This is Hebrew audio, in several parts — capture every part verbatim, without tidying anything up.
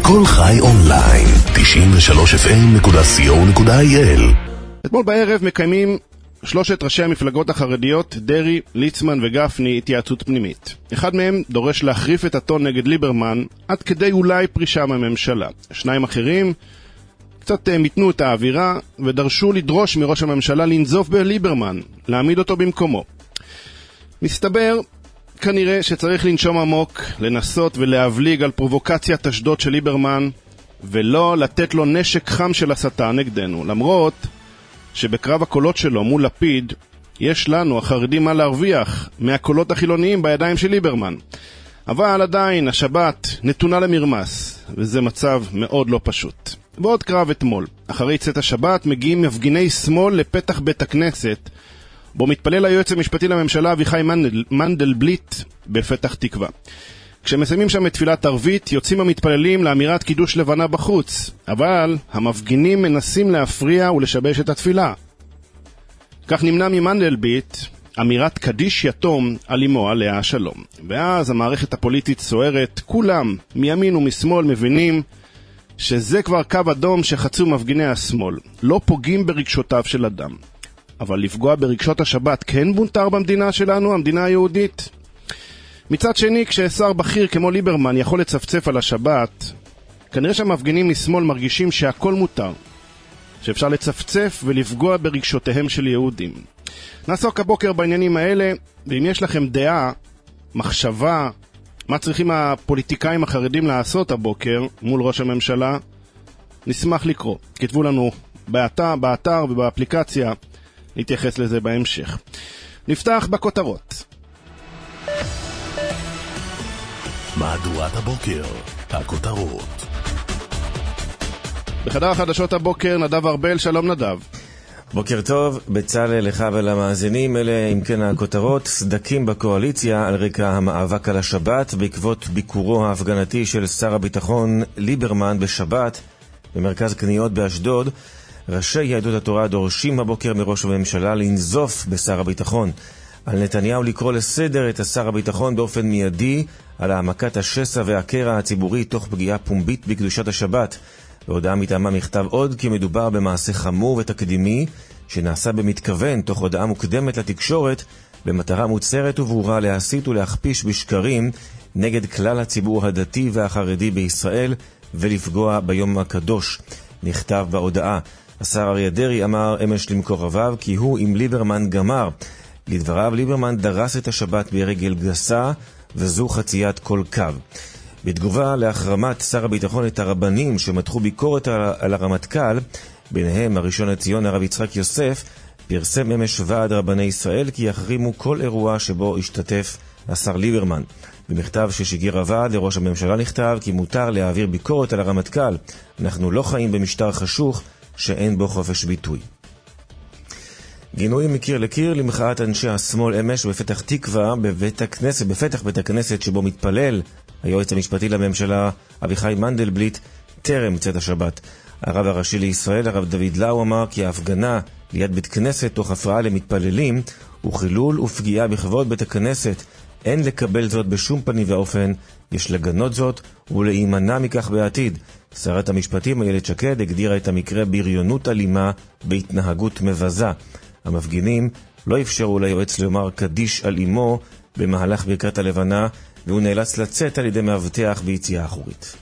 כל חי אונליין, תשעים ושלוש אף אם נקודה סי או נקודה איי אל. אתמול בערב מקיימים שלושת ראשי המפלגות החרדיות, דרי, ליצמן וגפני, התייעצות פנימית. אחד מהם דורש להחריף את הטון נגד ליברמן, עד כדי אולי פרישה מהממשלה. שניים אחרים קצת מיתנו את האווירה, ודרשו לדרוש מראש הממשלה לנזוף בליברמן, להעמיד אותו במקומו. מסתבר כנראה שצריך לנשום עמוק, לנסות ולהבליג על פרובוקציית אשדוד של ליברמן, ולא לתת לו נשק חם של הסתה נגדנו, למרות שבקרב הקולות שלו מול לפיד, יש לנו החרדים מה להרוויח מהקולות החילוניים בידיים של ליברמן. אבל עדיין השבת נתונה למרמס, וזה מצב מאוד לא פשוט. בעוד קרב אתמול, אחרי צאת השבת, מגיעים מפגיני שמאל לפתח בית הכנסת, בו מתפלל היועץ המשפטי לממשלה אביחי מנדל, מנדלבליט בפתח תקווה. כשמסיימים שם את תפילת ערבית, יוצאים המתפללים לאמירת קידוש לבנה בחוץ, אבל המפגינים מנסים להפריע ולשבש את התפילה. כך נמנע ממנדלבליט אמירת קדיש יתום על אמו עליה השלום. ואז המערכת הפוליטית סוערת, כולם מימין ומשמאל מבינים שזה כבר קו אדום שחצו מפגיני השמאל. לא פוגעים ברגשותיו של אדם. אבל לפגוע ברגשות השבת כן מותר במדינה שלנו, המדינה היהודית? מצד שני, כששר בכיר כמו ליברמן יכול לצפצף על השבת, כנראה שהמפגינים משמאל מרגישים שהכל מותר, שאפשר לצפצף ולפגוע ברגשותיהם של יהודים. נעסוק הבוקר בעניינים האלה, ואם יש לכם דעה, מחשבה, מה צריכים הפוליטיקאים החרדים לעשות הבוקר מול ראש הממשלה, נשמח לקרוא. כתבו לנו באתר, באתר ובאפליקציה, נתייחס לזה בהמשך. נפתח בכותרות. מהדורת הבוקר, הכותרות. בחדר החדשות הבוקר, נדב ארבל, שלום נדב. בוקר טוב, בצלאל, לך ולמאזינים. אלה אם כן הכותרות. סדקים בקואליציה על רקע המאבק על השבת בעקבות ביקורו ההפגנתי של שר הביטחון ליברמן בשבת במרכז קניות באשדוד. ראשי יהדות התורה דורשים הבוקר מראש הממשלה לנזוף בשר הביטחון, על נתניהו לקרוא לסדר את השר הביטחון באופן מיידי על העמקת השסע והקרע הציבורי תוך פגיעה פומבית בקדושת השבת. בהודעה מטעמה מכתב עוד כי מדובר במעשה חמור ותקדימי שנעשה במתכוון תוך הודעה מוקדמת לתקשורת במטרה מוצהרת וברורה להסית ולהכפיש בשקרים נגד כלל הציבור הדתי והחרדי בישראל ולפגוע ביום הקדוש. נכתב בהודעה. השר אריה דרעי אמר אמש למקורביו כי הוא עם ליברמן גמר. לדבריו, ליברמן דרס את השבת ברגל גסה וזו חציית כל קו. בתגובה להחרמת שר הביטחון את הרבנים שמתחו ביקורת על הרמטכ"ל, ביניהם הראשון לציון הרב יצחק יוסף, פרסם אמש ועד רבני ישראל כי יחרימו כל אירוע שבו השתתף השר ליברמן. במכתב ששיגר הוועד לראש הממשלה נכתב כי מותר להעביר ביקורת על הרמטכ"ל. אנחנו לא חיים במשטר חשוך שאין בו חופש ביטוי. גינויים מקיר לקיר למחאת אנשי השמאל אמש בפתח תקווה בבית הכנסת, בפתח בית הכנסת שבו מתפלל היועץ המשפטי לממשלה אביחי מנדלבליט טרם צאת השבת. הרב הראשי לישראל, הרב דוד לאו, אמר כי ההפגנה ליד בית כנסת תוך הפרעה למתפללים הוא חילול ופגיעה בכבוד בית הכנסת. אין לקבל זאת בשום פנים ואופן, יש לגנות זאת ולהימנע מכך בעתיד. שרת המשפטים איילת שקד הגדירה את המקרה בריונות אלימה בהתנהגות מבזה. המפגינים לא אפשרו ליועץ לומר קדיש על אמו במהלך ברכת הלבנה, והוא נאלץ לצאת על ידי מאבטח ביציאה אחורית.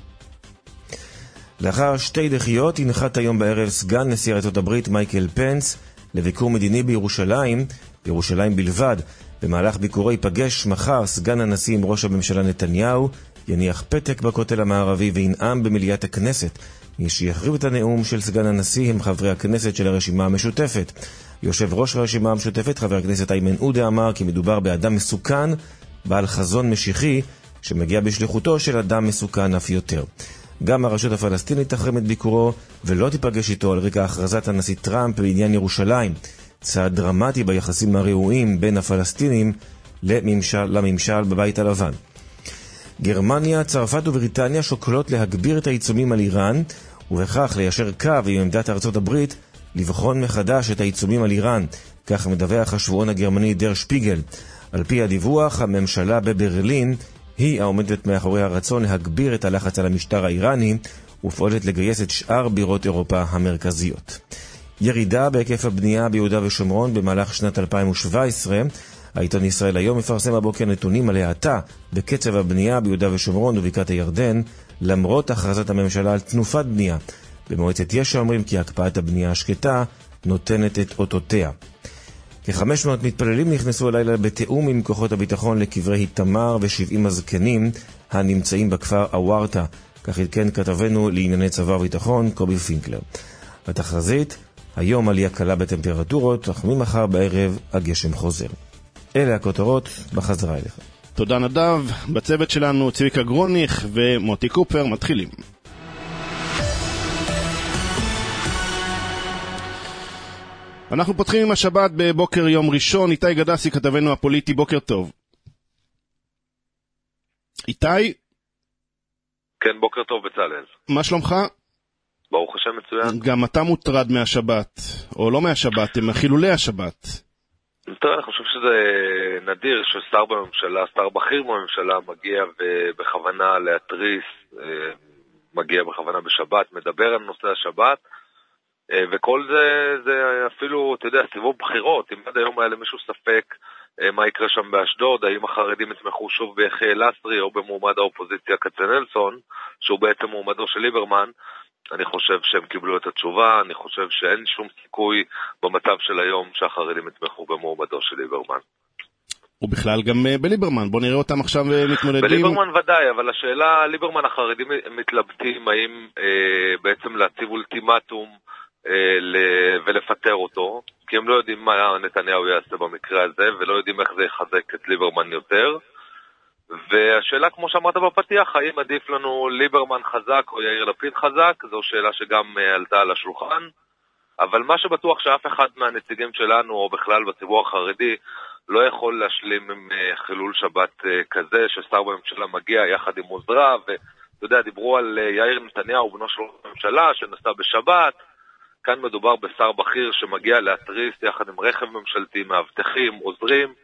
לאחר שתי דחיות הנחת היום בערב סגן נשיא ארצות הברית מייקל פנס לביקור מדיני בירושלים, בירושלים בלבד. במהלך ביקורו ייפגש מחר סגן הנשיא עם ראש הממשלה נתניהו, יניח פתק בכותל המערבי וינאם במליאת הכנסת. מי שיחריב את הנאום של סגן הנשיא הם חברי הכנסת של הרשימה המשותפת. יושב ראש הרשימה המשותפת, חבר הכנסת איימן עודה, אמר כי מדובר באדם מסוכן, בעל חזון משיחי, שמגיע בשליחותו של אדם מסוכן אף יותר. גם הרשות הפלסטינית תחרים את ביקורו ולא תיפגש איתו על רקע הכרזת הנשיא טראמפ בעניין ירושלים. צעד דרמטי ביחסים הרעועים בין הפלסטינים לממשל, לממשל בבית הלבן. גרמניה, צרפת ובריטניה שוקלות להגביר את העיצומים על איראן, ובכך ליישר קו עם עמדת ארצות הברית לבחון מחדש את העיצומים על איראן. כך מדווח השבועון הגרמני דר שפיגל. על פי הדיווח, הממשלה בברלין היא העומדת מאחורי הרצון להגביר את הלחץ על המשטר האיראני ופועלת לגייס את שאר בירות אירופה המרכזיות. ירידה בהיקף הבנייה ביהודה ושומרון במהלך שנת אלפיים שבע עשרה. העיתון ישראל היום מפרסם הבוקר נתונים על האטה בקצב הבנייה ביהודה ושומרון ובקעת הירדן, למרות הכרזת הממשלה על תנופת בנייה. במועצת יש"ע אומרים כי הקפאת הבנייה השקטה נותנת את אותותיה. כ-חמש מאות מתפללים נכנסו הלילה בתאום עם כוחות הביטחון לקברי איתמר ו-שבעים הזקנים הנמצאים בכפר אוורטה. כך עדכן כתבנו לענייני צבא וביטחון קובי פינקלר. בתחזית, היום עלייה קלה בטמפרטורות, אך ממחר בערב הגשם חוזר. אלה הכותרות, בחזרה אליך. תודה נדב. בצוות שלנו צביקה גרוניך ומוטי קופר. מתחילים. אנחנו פותחים עם השבת בבוקר יום ראשון. איתי גדסי כתבנו הפוליטי, בוקר טוב. איתי? כן, בוקר טוב בצלאל. מה שלומך? ברוך השם מצוין. גם אתה מוטרד מהשבת, או לא מהשבת, הם חילולי השבת. טוב, אני חושב שזה נדיר ששר בממשלה, שר בכיר בממשלה מגיע בכוונה להתריס, מגיע בכוונה בשבת, מדבר על נושא השבת, וכל זה, זה אפילו, אתה יודע, סיבוב בחירות. אם עד היום היה למישהו ספק מה יקרה שם באשדוד, האם החרדים יתמכו שוב ביחיאל לסרי או במועמד האופוזיציה כצנלסון, שהוא בעצם מועמדו של ליברמן, אני חושב שהם קיבלו את התשובה. אני חושב שאין שום סיכוי במצב של היום שהחרדים יתמכו במועמדו של ליברמן. ובכלל גם בליברמן, בוא נראה אותם עכשיו מתמודדים. בליברמן ודאי, אבל השאלה, ליברמן החרדים מתלבטים האם אה, בעצם להציב אולטימטום אה, ל- ולפטר אותו, כי הם לא יודעים מה נתניהו יעשה במקרה הזה, ולא יודעים איך זה יחזק את ליברמן יותר. והשאלה, כמו שאמרת בפתיח, האם עדיף לנו ליברמן חזק או יאיר לפיד חזק, זו שאלה שגם עלתה על השולחן. אבל מה שבטוח שאף אחד מהנציגים שלנו, או בכלל בציבור החרדי, לא יכול להשלים עם חילול שבת כזה, ששר בממשלה מגיע יחד עם עוזרה, ואתה יודע, דיברו על יאיר נתניהו, בנו של ראש הממשלה, שנסע בשבת. כאן מדובר בשר בכיר שמגיע להתריס יחד עם רכב ממשלתי, מאבטחים, עוזרים,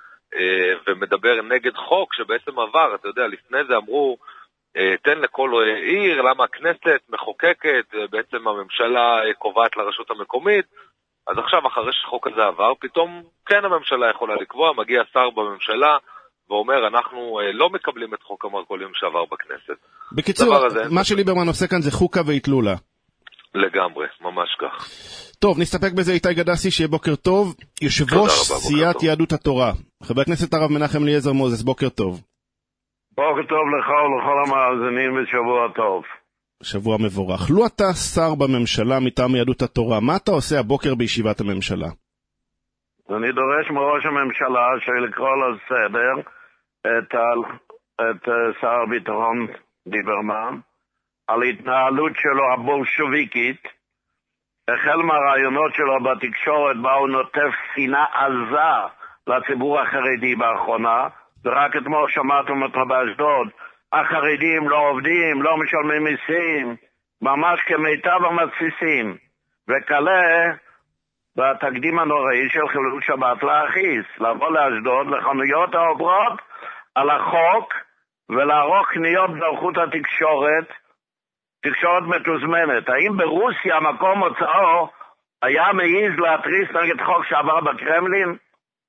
ומדבר נגד חוק שבעצם עבר. אתה יודע, לפני זה אמרו, תן לכל עיר, למה הכנסת מחוקקת, בעצם הממשלה קובעת לרשות המקומית. אז עכשיו, אחרי שחוק הזה עבר, פתאום כן הממשלה יכולה לקבוע, מגיע שר בממשלה ואומר, אנחנו לא מקבלים את חוק המרכולים שעבר בכנסת. בקיצור, מה שליברמן עושה כאן זה חוקה והתלולה. לגמרי, ממש כך. טוב, נסתפק בזה. איתי גדסי, שיהיה בוקר טוב. יושב ראש סיעת יהדות התורה, חבר הכנסת הרב מנחם אליעזר מוזס, בוקר טוב. בוקר טוב לך ולכל המאזינים ושבוע טוב. שבוע מבורך. לו אתה שר בממשלה מטעם יהדות התורה, מה אתה עושה הבוקר בישיבת הממשלה? אני דורש מראש הממשלה שלקרוא לסדר את, את שר הביטחון ליברמן על התנהלות שלו הבולשוויקית, החל מהרעיונות שלו בתקשורת בה הוא נוטף שנאה עזה לציבור החרדי באחרונה, ורק אתמול שמעתם אותו באשדוד, החרדים לא עובדים, לא משלמים מיסים, ממש כמיטב המתסיסים, וכלה בתקדים הנוראי של חילול שבת להכיס, לבוא לאשדוד לחנויות העוברות על החוק ולערוך קניות בדרכות התקשורת, תקשורת מתוזמנת. האם ברוסיה, מקום מוצאו, היה מעיז להתריס נגד חוק שעבר בקרמלין?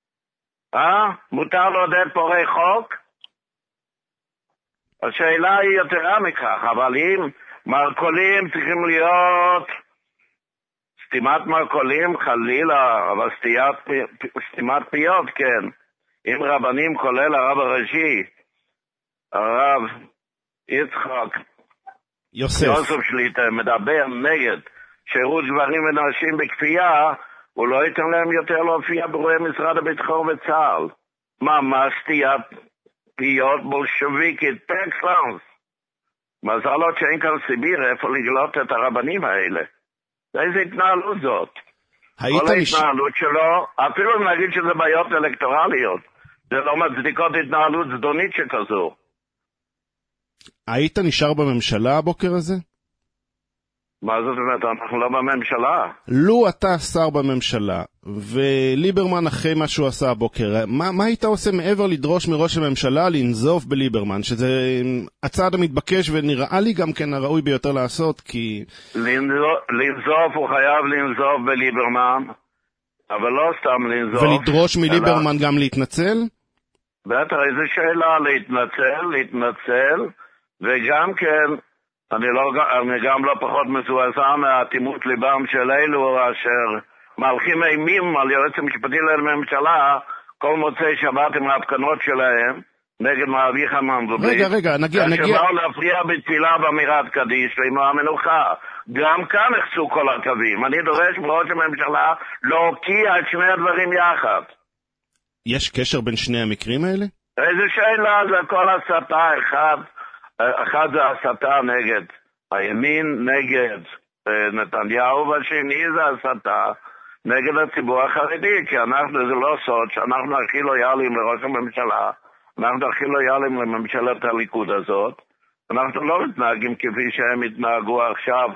אה? מותר לעודד פורעי חוק? השאלה היא יתרה מכך, אבל אם מרכולים צריכים להיות סתימת מרכולים, חלילה, אבל סתימת, סתימת פיות, כן. אם רבנים, כולל הרב הראשי, הרב יצחק יוסף, יוסף שליטה, מדבר נגד שירות גברים ונשים בכפייה, הוא לא ייתן להם יותר להופיע ברואי משרד הביטחון וצה"ל. ממש סתיית פיות בולשוויקית פקסלנס. מזל עוד שאין כאן סיביר איפה לגלות את הרבנים האלה. איזה התנהלות זאת? כל ההתנהלות שלו, אפילו אם נגיד שזה בעיות אלקטורליות, זה לא מצדיקות התנהלות זדונית שכזו. היית נשאר בממשלה הבוקר הזה? מה זאת אומרת? אנחנו לא בממשלה. לו אתה שר בממשלה, וליברמן אחרי מה שהוא עשה הבוקר, מה, מה היית עושה מעבר לדרוש מראש הממשלה לנזוף בליברמן? שזה הצעד המתבקש ונראה לי גם כן הראוי ביותר לעשות, כי... לנזוף, הוא חייב לנזוף בליברמן, אבל לא סתם לנזוף. ולדרוש מליברמן אלא... גם להתנצל? בטח, איזו שאלה, להתנצל, להתנצל, וגם כן, אני, לא, אני גם לא פחות מזועזע מהאטימות ליבם של אלו אשר מהלכים אימים על יועץ המשפטי לממשלה כל מוצאי שבת עם ההפגנות שלהם נגד מאביך המנדלבליט. רגע, רגע, נגיע, נגיע. שבאו להפריע בתפילה באמירת קדיש ועם המנוחה. גם כאן נחצו כל הקווים. אני דורש מראש הממשלה להוקיע את שני הדברים יחד. יש קשר בין שני המקרים האלה? איזה שאלה, זה כל הסתה אחד. אחד זה הסתה נגד הימין, נגד נתניהו, והשני זה הסתה נגד הציבור החרדי, כי אנחנו, זה לא סוד שאנחנו הכי לויאליים לראש הממשלה, אנחנו הכי לויאליים לממשלת הליכוד הזאת, אנחנו לא מתנהגים כפי שהם התנהגו עכשיו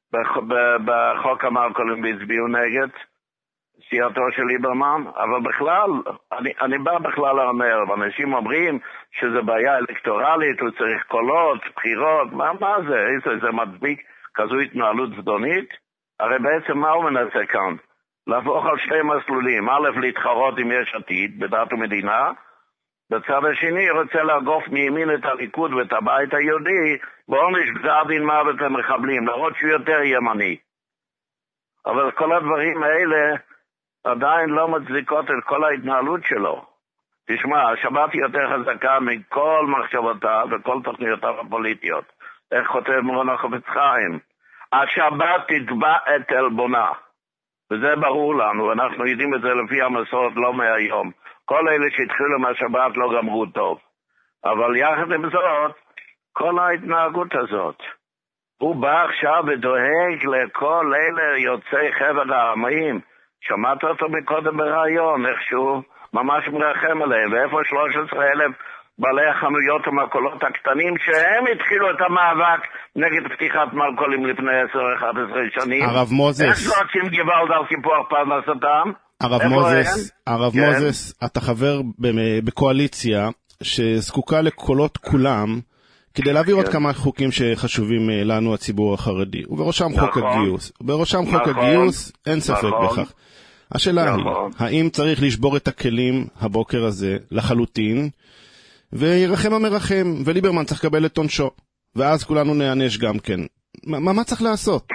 בחוק המרכולים והצביעו נגד סיעתו של ליברמן, אבל בכלל, אני, אני בא בכלל לאמר, ואנשים אומרים שזה בעיה אלקטורלית, הוא צריך קולות, בחירות, מה, מה זה? איזה, זה מדביק כזו התנהלות זדונית? הרי בעצם מה הוא מנסה כאן? להפוך על שתי מסלולים, א', להתחרות עם יש עתיד, בדת ומדינה, בצד השני רוצה להגוף מימין את הליכוד ואת הבית היהודי, בעונש גזר דין מוות למחבלים, להראות שהוא יותר ימני. אבל כל הדברים האלה, עדיין לא מצדיקות את כל ההתנהלות שלו. תשמע, השבת היא יותר חזקה מכל מחשבותיו וכל תוכניותיו הפוליטיות. איך כותב מורן החפץ חיים? השבת תתבע את עלבונה. וזה ברור לנו, אנחנו יודעים את זה לפי המסורת לא מהיום. כל אלה שהתחילו מהשבת לא גמרו טוב. אבל יחד עם זאת, כל ההתנהגות הזאת. הוא בא עכשיו ודואג לכל אלה יוצאי חבר העמים. שמעת אותו מקודם ברעיון, איכשהו ממש מרחם עליהם, ואיפה שלושה עשר אלף בעלי החנויות ומקולות הקטנים שהם התחילו את המאבק נגד פתיחת מרכולים לפני עשר אחת עשרה שנים. הרב מוזס. איך לא עושים גוואלד על סיפוח פרנסתם? הרב מוזס, הרב כן. מוזס, אתה חבר בקואליציה שזקוקה לקולות כולם, כדי להעביר עוד כמה חוקים שחשובים לנו הציבור החרדי, ובראשם חוק הגיוס. ובראשם חוק הגיוס, אין ספק בכך. השאלה היא, האם צריך לשבור את הכלים הבוקר הזה לחלוטין, וירחם המרחם, וליברמן צריך לקבל את עונשו, ואז כולנו נענש גם כן. מה, מה צריך לעשות?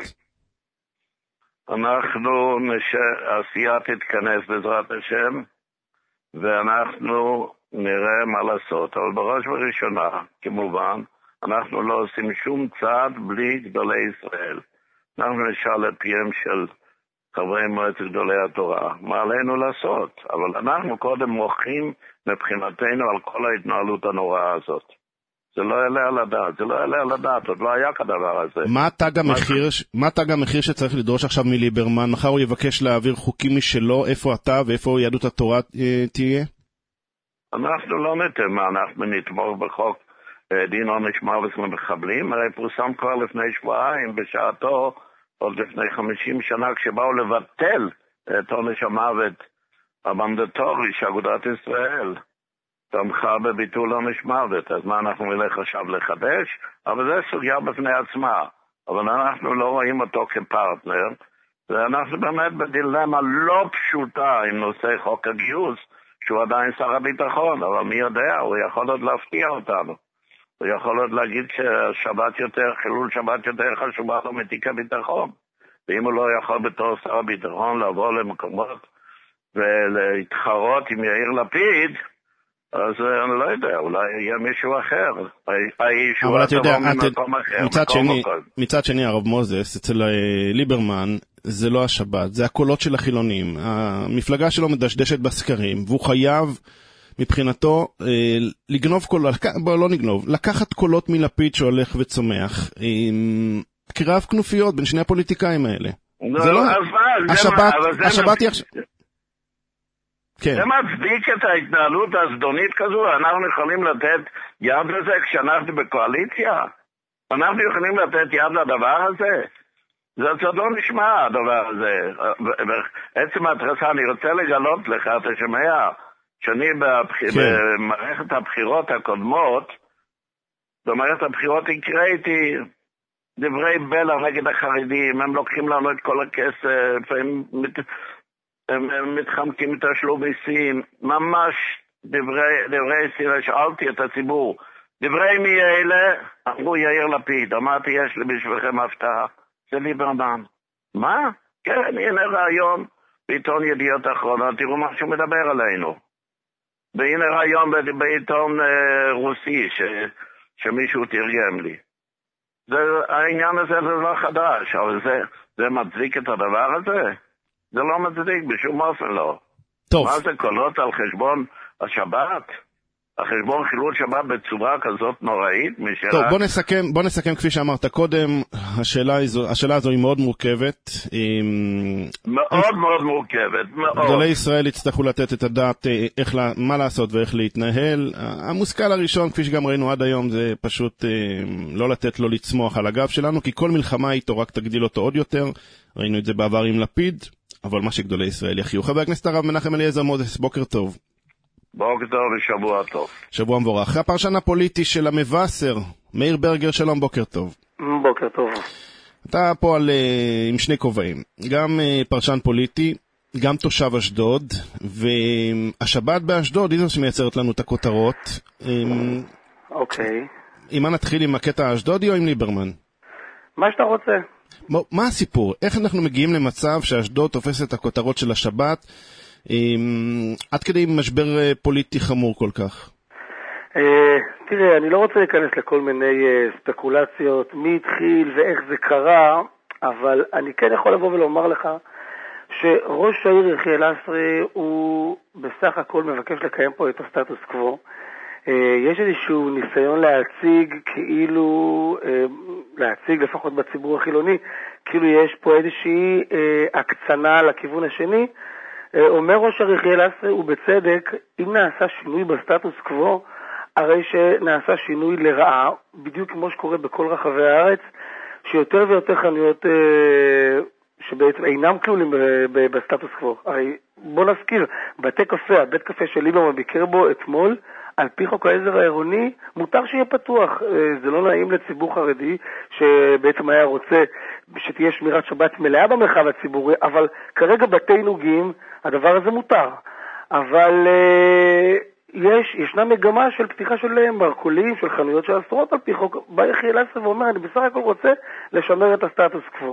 אנחנו, העשייה תתכנס בעזרת השם, ואנחנו נראה מה לעשות, אבל בראש וראשונה, כמובן, אנחנו לא עושים שום צעד בלי גדולי ישראל. אנחנו נשאל את פיהם של חברי מועצת גדולי התורה, מה עלינו לעשות? אבל אנחנו קודם מוחים מבחינתנו על כל ההתנהלות הנוראה הזאת. זה לא יעלה על הדעת, זה לא יעלה על הדעת, עוד לא היה כדבר הזה. מה תג המחיר, מה תג המחיר שצריך לדרוש עכשיו מליברמן? מחר הוא יבקש להעביר חוקים משלו, איפה אתה ואיפה יהדות התורה אה, תהיה? אנחנו לא ניתן מה, אנחנו נתמוך בחוק דין עונש מוות למחבלים, הרי פורסם כבר לפני שבועיים בשעתו, עוד לפני חמישים שנה, כשבאו לבטל את עונש המוות המנדטורי שאגודת ישראל תמכה בביטול עונש מוות. אז מה אנחנו נלך עכשיו לחדש? אבל זה סוגיה בפני עצמה, אבל אנחנו לא רואים אותו כפרטנר, ואנחנו באמת בדילמה לא פשוטה עם נושא חוק הגיוס, שהוא עדיין שר הביטחון, אבל מי יודע, הוא יכול עוד להפתיע אותנו. הוא יכול עוד להגיד ששבת יותר, חילול שבת יותר חשובה לו מתיק הביטחון. ואם הוא לא יכול בתור שר הביטחון לבוא למקומות ולהתחרות עם יאיר לפיד, אז אני לא יודע, אולי יהיה מישהו אחר. אבל אתה יודע, מצד שני, מצד שני, הרב מוזס, אצל ליברמן, זה לא השבת, זה הקולות של החילונים. המפלגה שלו מדשדשת בסקרים, והוא חייב מבחינתו לגנוב קולות, בוא לא נגנוב, לקחת קולות מלפיד שהולך וצומח, קרב כנופיות בין שני הפוליטיקאים האלה. זה לא, השבת, השבת היא עכשיו... כן. זה מצדיק את ההתנהלות הזדונית כזו, אנחנו יכולים לתת יד לזה כשאנחנו בקואליציה? אנחנו יכולים לתת יד לדבר הזה? זה, זה לא נשמע הדבר הזה. בעצם ההתרסה, אני רוצה לגלות לך, אתה שומע, שאני בבח... כן. במערכת הבחירות הקודמות, במערכת הבחירות הקראתי דברי בלע נגד החרדים, הם לוקחים לנו את כל הכסף, הם, מת... הם, הם מתחמקים את תשלום מיסים, ממש דברי, דברי סירה, שאלתי את הציבור, דברי מי אלה? אמרו יאיר לפיד, אמרתי יש לי בשבילכם הפתעה, זה ליברמן. מה? כן, הנה רעיון בעיתון ידיעות אחרונות, תראו מה שהוא מדבר עלינו. והנה רעיון בעיתון אה, רוסי ש, שמישהו תרגם לי. זה, העניין הזה זה לא חדש, אבל זה, זה מצדיק את הדבר הזה? זה לא מצדיק, בשום אופן לא. טוב. מה זה קולות על חשבון השבת? החשבון חילול שבת בצורה כזאת נוראית? משאלה... טוב, בוא נסכם, בוא נסכם כפי שאמרת קודם, השאלה, השאלה הזו היא מאוד מורכבת. מאוד מאוד מורכבת, מאוד. גדולי ישראל יצטרכו לתת את הדעת איך, מה לעשות ואיך להתנהל. המושכל הראשון, כפי שגם ראינו עד היום, זה פשוט לא לתת לו לצמוח על הגב שלנו, כי כל מלחמה איתו רק תגדיל אותו עוד יותר. ראינו את זה בעבר עם לפיד, אבל מה שגדולי ישראל יחיו. חבר הכנסת הרב מנחם אליעזר מוזס, בוקר טוב. בוקר טוב ושבוע טוב. שבוע מבורך. הפרשן הפוליטי של המבשר, מאיר ברגר, שלום, בוקר טוב. בוקר טוב. אתה פה על, עם שני כובעים, גם פרשן פוליטי, גם תושב אשדוד, והשבת באשדוד היא זו שמייצרת לנו את הכותרות. אוקיי. אם מה נתחיל עם הקטע האשדודי או עם ליברמן? מה שאתה רוצה. מה הסיפור? איך אנחנו מגיעים למצב שאשדוד תופס את הכותרות של השבת, עד כדי משבר פוליטי חמור כל כך? תראה, אני לא רוצה להיכנס לכל מיני ספקולציות, מי התחיל ואיך זה קרה, אבל אני כן יכול לבוא ולומר לך שראש העיר יחיאל לסרי הוא בסך הכל מבקש לקיים פה את הסטטוס קוו. יש איזשהו ניסיון להציג כאילו, להציג לפחות בציבור החילוני, כאילו יש פה איזושהי הקצנה לכיוון השני. אומר ראש העיר יחיאל לסרי, ובצדק, אם נעשה שינוי בסטטוס קוו, הרי שנעשה שינוי לרעה, בדיוק כמו שקורה בכל רחבי הארץ, שיותר ויותר חנויות שבעצם אינם כלולים בסטטוס קוו. הרי בוא נזכיר, בתי קפה, הבית קפה של ליברמן ביקר בו אתמול, על פי חוק העזר העירוני, מותר שיהיה פתוח. זה לא נעים לציבור חרדי, שבעצם היה רוצה שתהיה שמירת שבת מלאה במרחב הציבורי, אבל כרגע בתי נוגעים, הדבר הזה מותר. אבל יש, ישנה מגמה של פתיחה של מרקולים, של חנויות של עשרות על פי חוק. בא יחיאל לסרי ואומר, אני בסך הכל רוצה לשמר את הסטטוס קוו.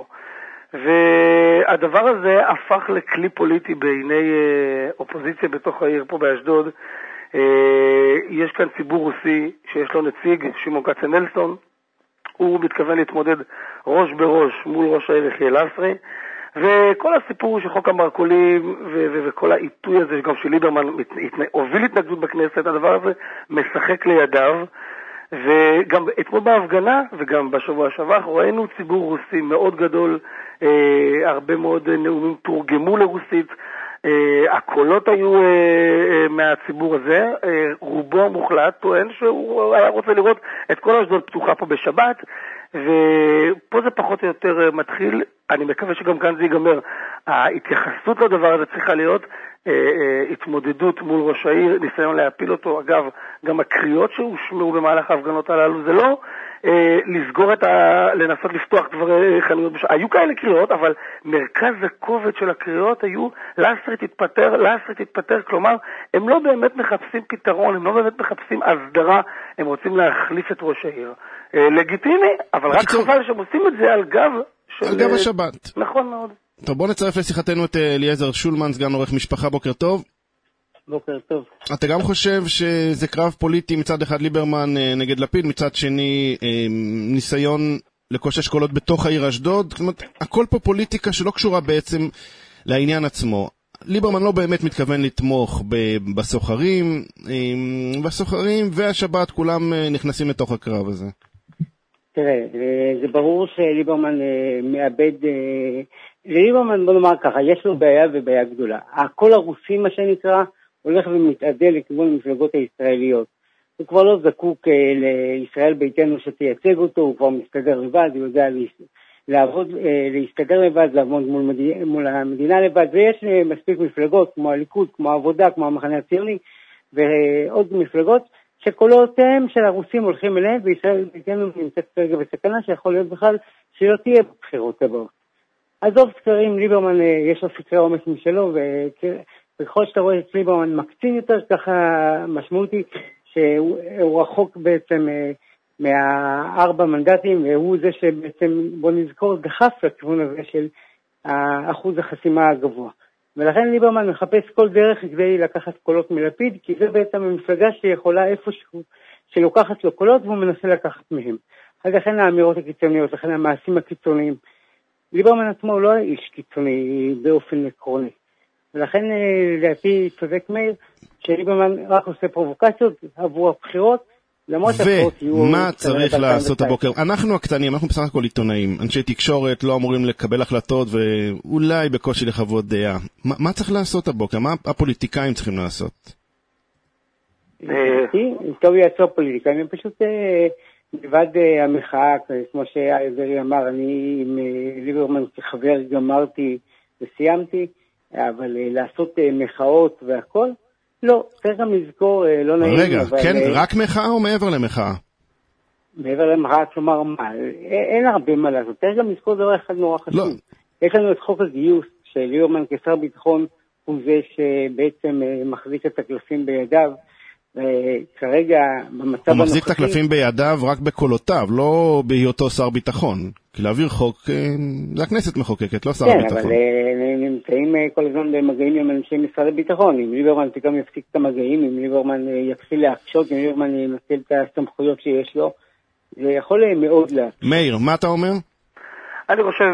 והדבר הזה הפך לכלי פוליטי בעיני אופוזיציה בתוך העיר פה באשדוד. יש כאן ציבור רוסי שיש לו נציג, שמעון כצנלסון, הוא מתכוון להתמודד ראש בראש מול ראש העיר יחיאל לסרי, וכל הסיפור של חוק המרקולים ו- ו- וכל העיתוי הזה, גם של ליברמן הוביל התנגדות בכנסת, הדבר הזה משחק לידיו, וגם אתמול בהפגנה וגם בשבוע שעבר ראינו ציבור רוסי מאוד גדול, אה, הרבה מאוד נאומים תורגמו לרוסית, Uh, הקולות היו uh, uh, מהציבור הזה, uh, רובו המוחלט טוען שהוא היה רוצה לראות את כל אשדוד פתוחה פה בשבת, ופה זה פחות או יותר uh, מתחיל. אני מקווה שגם כאן זה ייגמר. ההתייחסות לדבר הזה צריכה להיות uh, uh, התמודדות מול ראש העיר, ניסיון להפיל אותו. אגב, גם הקריאות שהושמעו במהלך ההפגנות הללו, זה לא uh, לסגור את ה... לנסות לפתוח דברי חנויות בשעה. היו כאלה קריאות, אבל מרכז הכובד של הקריאות היו לסרי תתפטר, לסרי תתפטר, כלומר, הם לא באמת מחפשים פתרון, הם לא באמת מחפשים הסדרה, הם רוצים להחליף את ראש העיר. Uh, לגיטימי, אבל רק חבל שהם עושים את זה על גב של... על גב השבת. נכון מאוד. טוב, בוא נצרף לשיחתנו את אליעזר שולמן, סגן עורך משפחה, בוקר טוב. בוקר טוב. אתה גם חושב שזה קרב פוליטי מצד אחד ליברמן נגד לפיד, מצד שני ניסיון לקושש קולות בתוך העיר אשדוד? זאת אומרת, הכל פה פוליטיקה שלא קשורה בעצם לעניין עצמו. ליברמן לא באמת מתכוון לתמוך בסוחרים, בסוחרים והשבת כולם נכנסים לתוך הקרב הזה. תראה, זה ברור שליברמן מאבד, לליברמן בוא נאמר ככה, יש לו בעיה ובעיה גדולה. הקול הרוסי מה שנקרא הולך ומתעדל לכיוון המפלגות הישראליות. הוא כבר לא זקוק לישראל ביתנו שתייצג אותו, הוא כבר מסתדר לבד, הוא יודע לעבוד, להסתדר לבד, לעבוד מול, מדינה, מול המדינה לבד, ויש מספיק מפלגות כמו הליכוד, כמו העבודה, כמו המחנה הציוני, ועוד מפלגות, שקולותיהם של הרוסים הולכים אליהם, וישראל ביתנו נמצאת כרגע בסכנה, שיכול להיות בכלל שלא תהיה בבחירות הבאות. עזוב סקרים, ליברמן יש לו סקרי עומס משלו, וככל שאתה רואה את ליברמן מקצין יותר, ככה משמעות היא שהוא רחוק בעצם מהארבע מנדטים, והוא זה שבעצם, בוא נזכור, דחף לכיוון הזה של אחוז החסימה הגבוה. ולכן ליברמן מחפש כל דרך כדי לקחת קולות מלפיד, כי זה בעצם המפלגה שיכולה איפשהו, שלוקחת לו קולות והוא מנסה לקחת מהם. אז לכן האמירות הקיצוניות, לכן המעשים הקיצוניים. ליברמן עצמו הוא לא איש קיצוני באופן עקרוני. ולכן לדעתי צודק מאיר, שליברמן רק עושה פרובוקציות עבור הבחירות, ומה צריך לעשות הבוקר? אנחנו הקטנים, אנחנו בסך הכל עיתונאים, אנשי תקשורת לא אמורים לקבל החלטות ואולי בקושי לחוות דעה. מה צריך לעשות הבוקר? מה הפוליטיקאים צריכים לעשות? טוב יעשו הפוליטיקאים, הם פשוט לבד המחאה, כמו שהאזרי אמר, אני עם ליברמן כחבר גמרתי וסיימתי, אבל לעשות מחאות והכל, לא, צריך גם לזכור, לא נעים. רגע, כן, רק מחאה או מעבר למחאה? מעבר למחאה, כלומר, מה? אין הרבה מה לעשות. צריך גם לזכור דבר אחד נורא חשוב. יש לנו את חוק הגיוס, שליברמן כשר ביטחון הוא זה שבעצם מחזיק את הקלפים בידיו, וכרגע במצב הנוכחי... הוא מחזיק את הקלפים בידיו רק בקולותיו, לא בהיותו שר ביטחון. כי להעביר חוק, זה הכנסת מחוקקת, לא שר הביטחון. כן, אבל נמצאים כל הזמן במגעים עם אנשי משרד הביטחון. אם ליברמן פתאום יפסיק את המגעים, אם ליברמן יתחיל להקשות, אם ליברמן ינצל את הסמכויות שיש לו, זה יכול מאוד להקשות. מאיר, מה אתה אומר? אני חושב,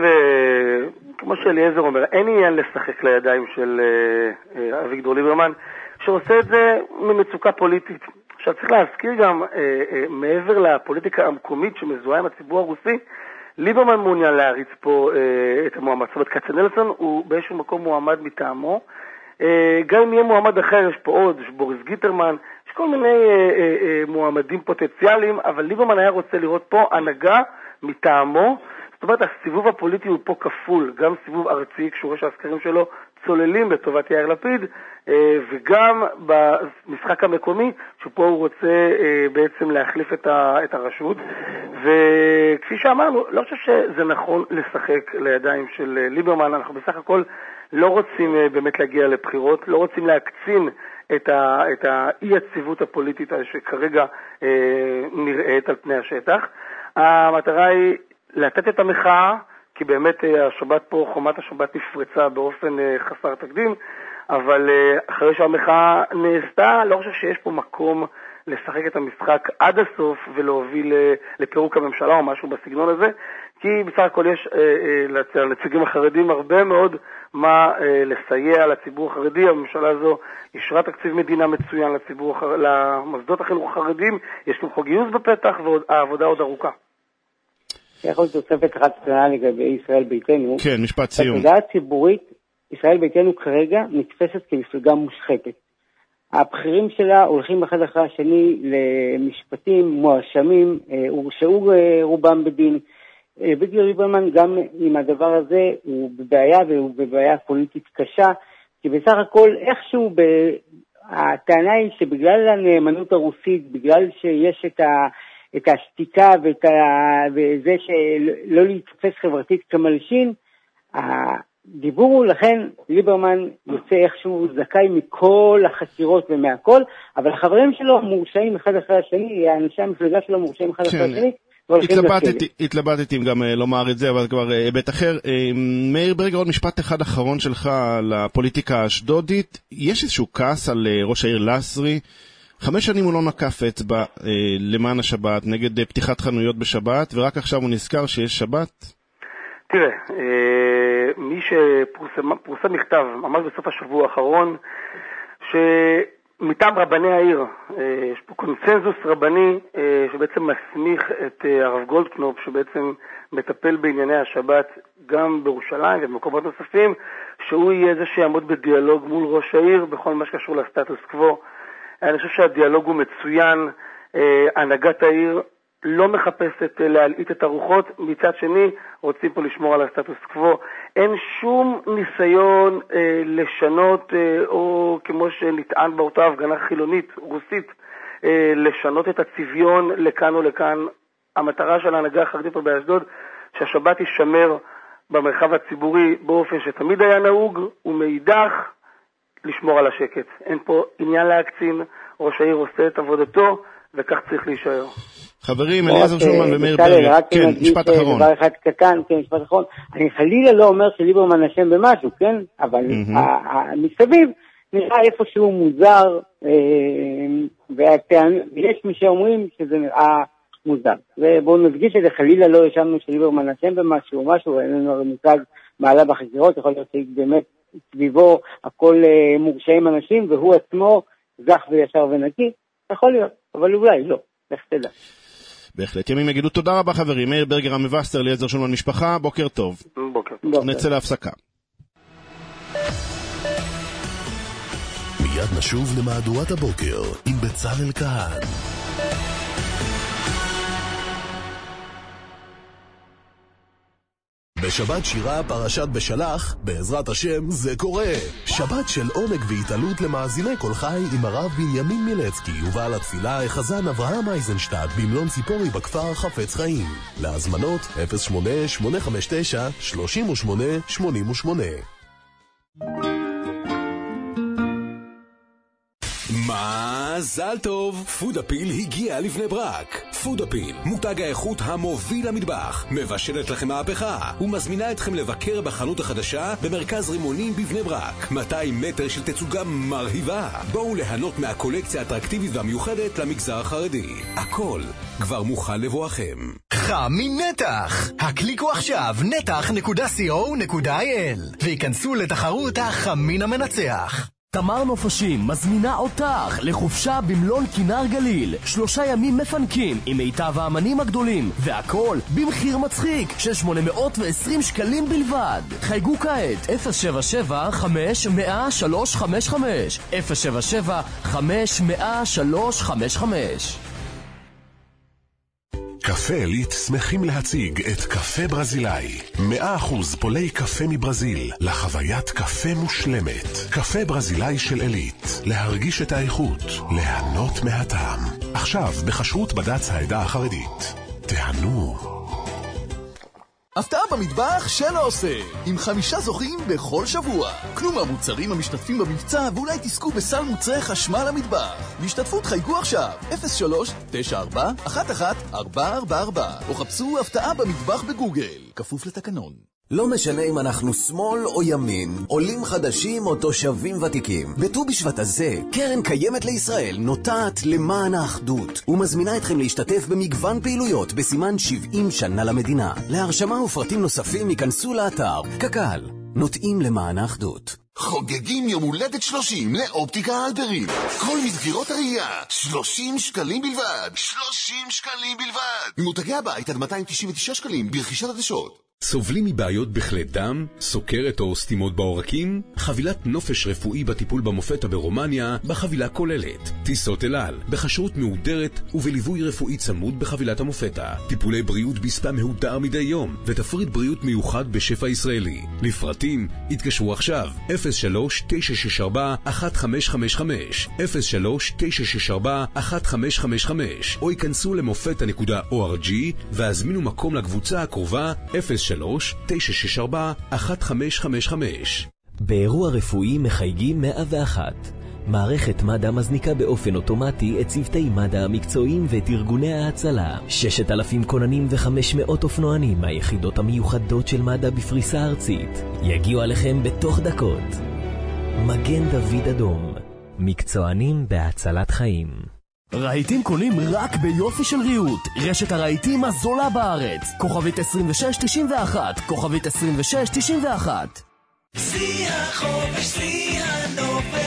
כמו שאליעזר אומר, אין עניין לשחק לידיים של אביגדור ליברמן, שעושה את זה ממצוקה פוליטית. עכשיו צריך להזכיר גם, מעבר לפוליטיקה המקומית שמזוהה עם הציבור הרוסי, ליברמן מעוניין להריץ פה אה, את המועמד. זאת אומרת, כצנלסון הוא באיזשהו מקום מועמד מטעמו. אה, גם אם יהיה מועמד אחר, יש פה עוד, יש בוריס גיטרמן, יש כל מיני אה, אה, אה, מועמדים פוטנציאליים, אבל ליברמן היה רוצה לראות פה הנהגה מטעמו. זאת אומרת, הסיבוב הפוליטי הוא פה כפול, גם סיבוב ארצי, כשהוא רואה שהסקרים שלו צוללים לטובת יאיר לפיד, אה, וגם במשחק המקומי, שפה הוא רוצה אה, בעצם להחליף את, ה, את הרשות. וכפי שאמרנו, לא חושב שזה נכון לשחק לידיים של ליברמן, אנחנו בסך הכל לא רוצים אה, באמת להגיע לבחירות, לא רוצים להקצין את, ה, את האי-יציבות הפוליטית שכרגע אה, נראית על פני השטח. המטרה היא לתת את המחאה, כי באמת השבת פה, חומת השבת נפרצה באופן חסר תקדים, אבל אחרי שהמחאה נעשתה, לא חושב שיש פה מקום לשחק את המשחק עד הסוף ולהוביל לפירוק הממשלה או משהו בסגנון הזה, כי בסך הכל יש לנציגים החרדים הרבה מאוד מה לסייע לציבור החרדי. הממשלה הזו אישרה תקציב מדינה מצוין לציבור, למוסדות החינוך החרדים, יש גם חוק גיוס בפתח והעבודה עוד ארוכה. יכול להיות תוספת אחת קטנה לגבי ישראל ביתנו. כן, משפט סיום. בתודעה הציבורית, ישראל ביתנו כרגע נתפסת כמפלגה מושחתת. הבכירים שלה הולכים אחד אחרי השני למשפטים מואשמים, הורשעו רובם בדין. אביגדור ליברמן גם עם הדבר הזה הוא בבעיה, והוא בבעיה פוליטית קשה, כי בסך הכל איכשהו ב... הטענה היא שבגלל הנאמנות הרוסית, בגלל שיש את ה... את השתיקה ואת ה... וזה שלא להתפס חברתית כמלשין, הדיבור הוא לכן ליברמן יוצא איכשהו זכאי מכל החקירות ומהכל, אבל החברים שלו מורשעים אחד אחרי השני, האנשי המפלגה שלו מורשעים אחד אחרי השני, התלבטתי, התלבטתי גם לומר את זה, אבל כבר היבט אחר. מאיר ברגר, עוד משפט אחד אחרון שלך לפוליטיקה האשדודית. יש איזשהו כעס על ראש העיר לסרי, חמש שנים הוא לא נקף אצבע אה, למען השבת, נגד אה, פתיחת חנויות בשבת, ורק עכשיו הוא נזכר שיש שבת? תראה, אה, מי שפורסם מכתב ממש בסוף השבוע האחרון, שמטעם רבני העיר, אה, יש פה קונצנזוס רבני, אה, שבעצם מסמיך את אה, הרב גולדקנופ, שבעצם מטפל בענייני השבת גם בירושלים ובמקומות נוספים, שהוא יהיה זה שיעמוד בדיאלוג מול ראש העיר, בכל מה שקשור לסטטוס קוו. אני חושב שהדיאלוג הוא מצוין, הנהגת העיר לא מחפשת להלעיט את הרוחות, מצד שני רוצים פה לשמור על הסטטוס קוו. אין שום ניסיון אה, לשנות, אה, או כמו שנטען באותה הפגנה חילונית, רוסית, אה, לשנות את הצביון לכאן או לכאן. המטרה של ההנהגה החרדית פה באשדוד, שהשבת יישמר במרחב הציבורי באופן שתמיד היה נהוג, ומאידך לשמור על השקט. אין פה עניין להקצין, ראש העיר עושה את עבודתו, וכך צריך להישאר. חברים, אליעזר שולמן ומאיר ברגר, כן, משפט אחרון. דבר אחד קטן, כן, משפט אחרון. אני חלילה לא אומר שליברמן אשם במשהו, כן? אבל מסביב נראה איפשהו מוזר, ויש מי שאומרים שזה נראה מוזר. ובואו נדגיש את זה, חלילה לא ישמנו שליברמן אשם במשהו או משהו, אין לנו הרי מושג מעלה בחקירות, יכול להיות שבאמת סביבו הכל מורשעים אנשים, והוא עצמו זך וישר ונקי, יכול להיות, אבל אולי לא, לך תדע. בהחלט, ימים יגידו תודה רבה חברים, מאיר ברגר המבסטר, אליעזר שולמן משפחה, בוקר טוב. בוקר. נצא להפסקה. מיד נשוב למהדורת הבוקר עם בצלאל כהן. בשבת שירה פרשת בשלח, בעזרת השם זה קורה. שבת של עונג והתעלות למאזיני כל חי עם הרב בנימין מילצקי ובעל התפילה החזן אברהם אייזנשטט במלון ציפורי בכפר חפץ חיים. להזמנות אפס שמונה שמונה חמש תשע שלוש שמונה שמונה שמונה. מזל טוב, פודאפיל הגיע לבני ברק. פודאפיל, מותג האיכות המוביל למטבח, מבשלת לכם מהפכה ומזמינה אתכם לבקר בחנות החדשה במרכז רימונים בבני ברק. מאתיים מטר של תצוגה מרהיבה. בואו ליהנות מהקולקציה האטרקטיבית והמיוחדת למגזר החרדי. הכל כבר מוכן לבואכם. חמי נתח, הקליקו עכשיו נתח נקודה סי או נקודה איי אל ויכנסו לתחרות החמין המנצח. תמר נופשים מזמינה אותך לחופשה במלון כינר גליל. שלושה ימים מפנקים עם מיטב האמנים הגדולים, והכל במחיר מצחיק של שמונה מאות ועשרים שקלים בלבד. חייגו כעת אפס שבע שבע חמש מאה שלוש חמש חמש אפס שבע שבע חמש מאה שלוש חמש חמש. קפה עילית שמחים להציג את קפה ברזילאי. מאה אחוז פולי קפה מברזיל, לחוויית קפה מושלמת. קפה ברזילאי של עילית, להרגיש את האיכות, ליהנות מהטעם. עכשיו בחשרות בד"ץ העדה החרדית. תהנו. הפתעה במטבח של עושה, עם חמישה זוכים בכל שבוע. קנו מהמוצרים המשתתפים במבצע ואולי תזכו בסל מוצרי חשמל למטבח. להשתתפות חייגו עכשיו אפס שלוש תשע ארבע אחת אחת ארבע ארבע ארבע או חפשו הפתעה במטבח בגוגל, כפוף לתקנון. לא משנה אם אנחנו שמאל או ימין, עולים חדשים או תושבים ותיקים. בט"ו בשבט הזה, קרן קיימת לישראל נוטעת למען האחדות, ומזמינה אתכם להשתתף במגוון פעילויות בסימן שבעים שנה למדינה. להרשמה ופרטים נוספים ייכנסו לאתר קק"ל. נוטעים למען האחדות. חוגגים יום הולדת שלושים לאופטיקה אלפרין. כל מסגרות הראייה, שלושים שקלים בלבד. שלושים שקלים בלבד. ממותגי הבית עד מאתיים תשעים ותשעה שקלים ברכישת עדשות. סובלים מבעיות בכלי דם, סוכרת או סתימות בעורקים? חבילת נופש רפואי בטיפול במופתה ברומניה בחבילה כוללת. טיסות אל על, בחשרות מהודרת ובליווי רפואי צמוד בחבילת המופתה. טיפולי בריאות בספה מהודר מדי יום ותפריט בריאות מיוחד בשפע ישראלי. לפרטים, התקשרו עכשיו אפס שלוש תשע שש ארבע אחת חמש חמש חמש אפס שלוש תשע שש ארבע אחת חמש חמש חמש או ייכנסו למופתה נקודה או אר ג'י והזמינו מקום לקבוצה הקרובה אפס שלוש תשע שש ארבע אחת חמש חמש חמש. באירוע רפואי מחייגים מאה ואחת. מערכת מד"א מזניקה באופן אוטומטי את צוותי מד"א המקצועיים ואת ארגוני ההצלה. ששת אלפים כוננים וחמש מאות אופנוענים מהיחידות המיוחדות של מד"א בפריסה ארצית יגיעו עליכם בתוך דקות. מגן דוד אדום, מקצוענים בהצלת חיים. רהיטים קונים רק ביופי של ריהוט. רשת הרהיטים הזולה בארץ. כוכבית עשרים ושש תשעים ואחת, כוכבית עשרים ושש תשעים ואחת. שיא החופש, שיא הנופש,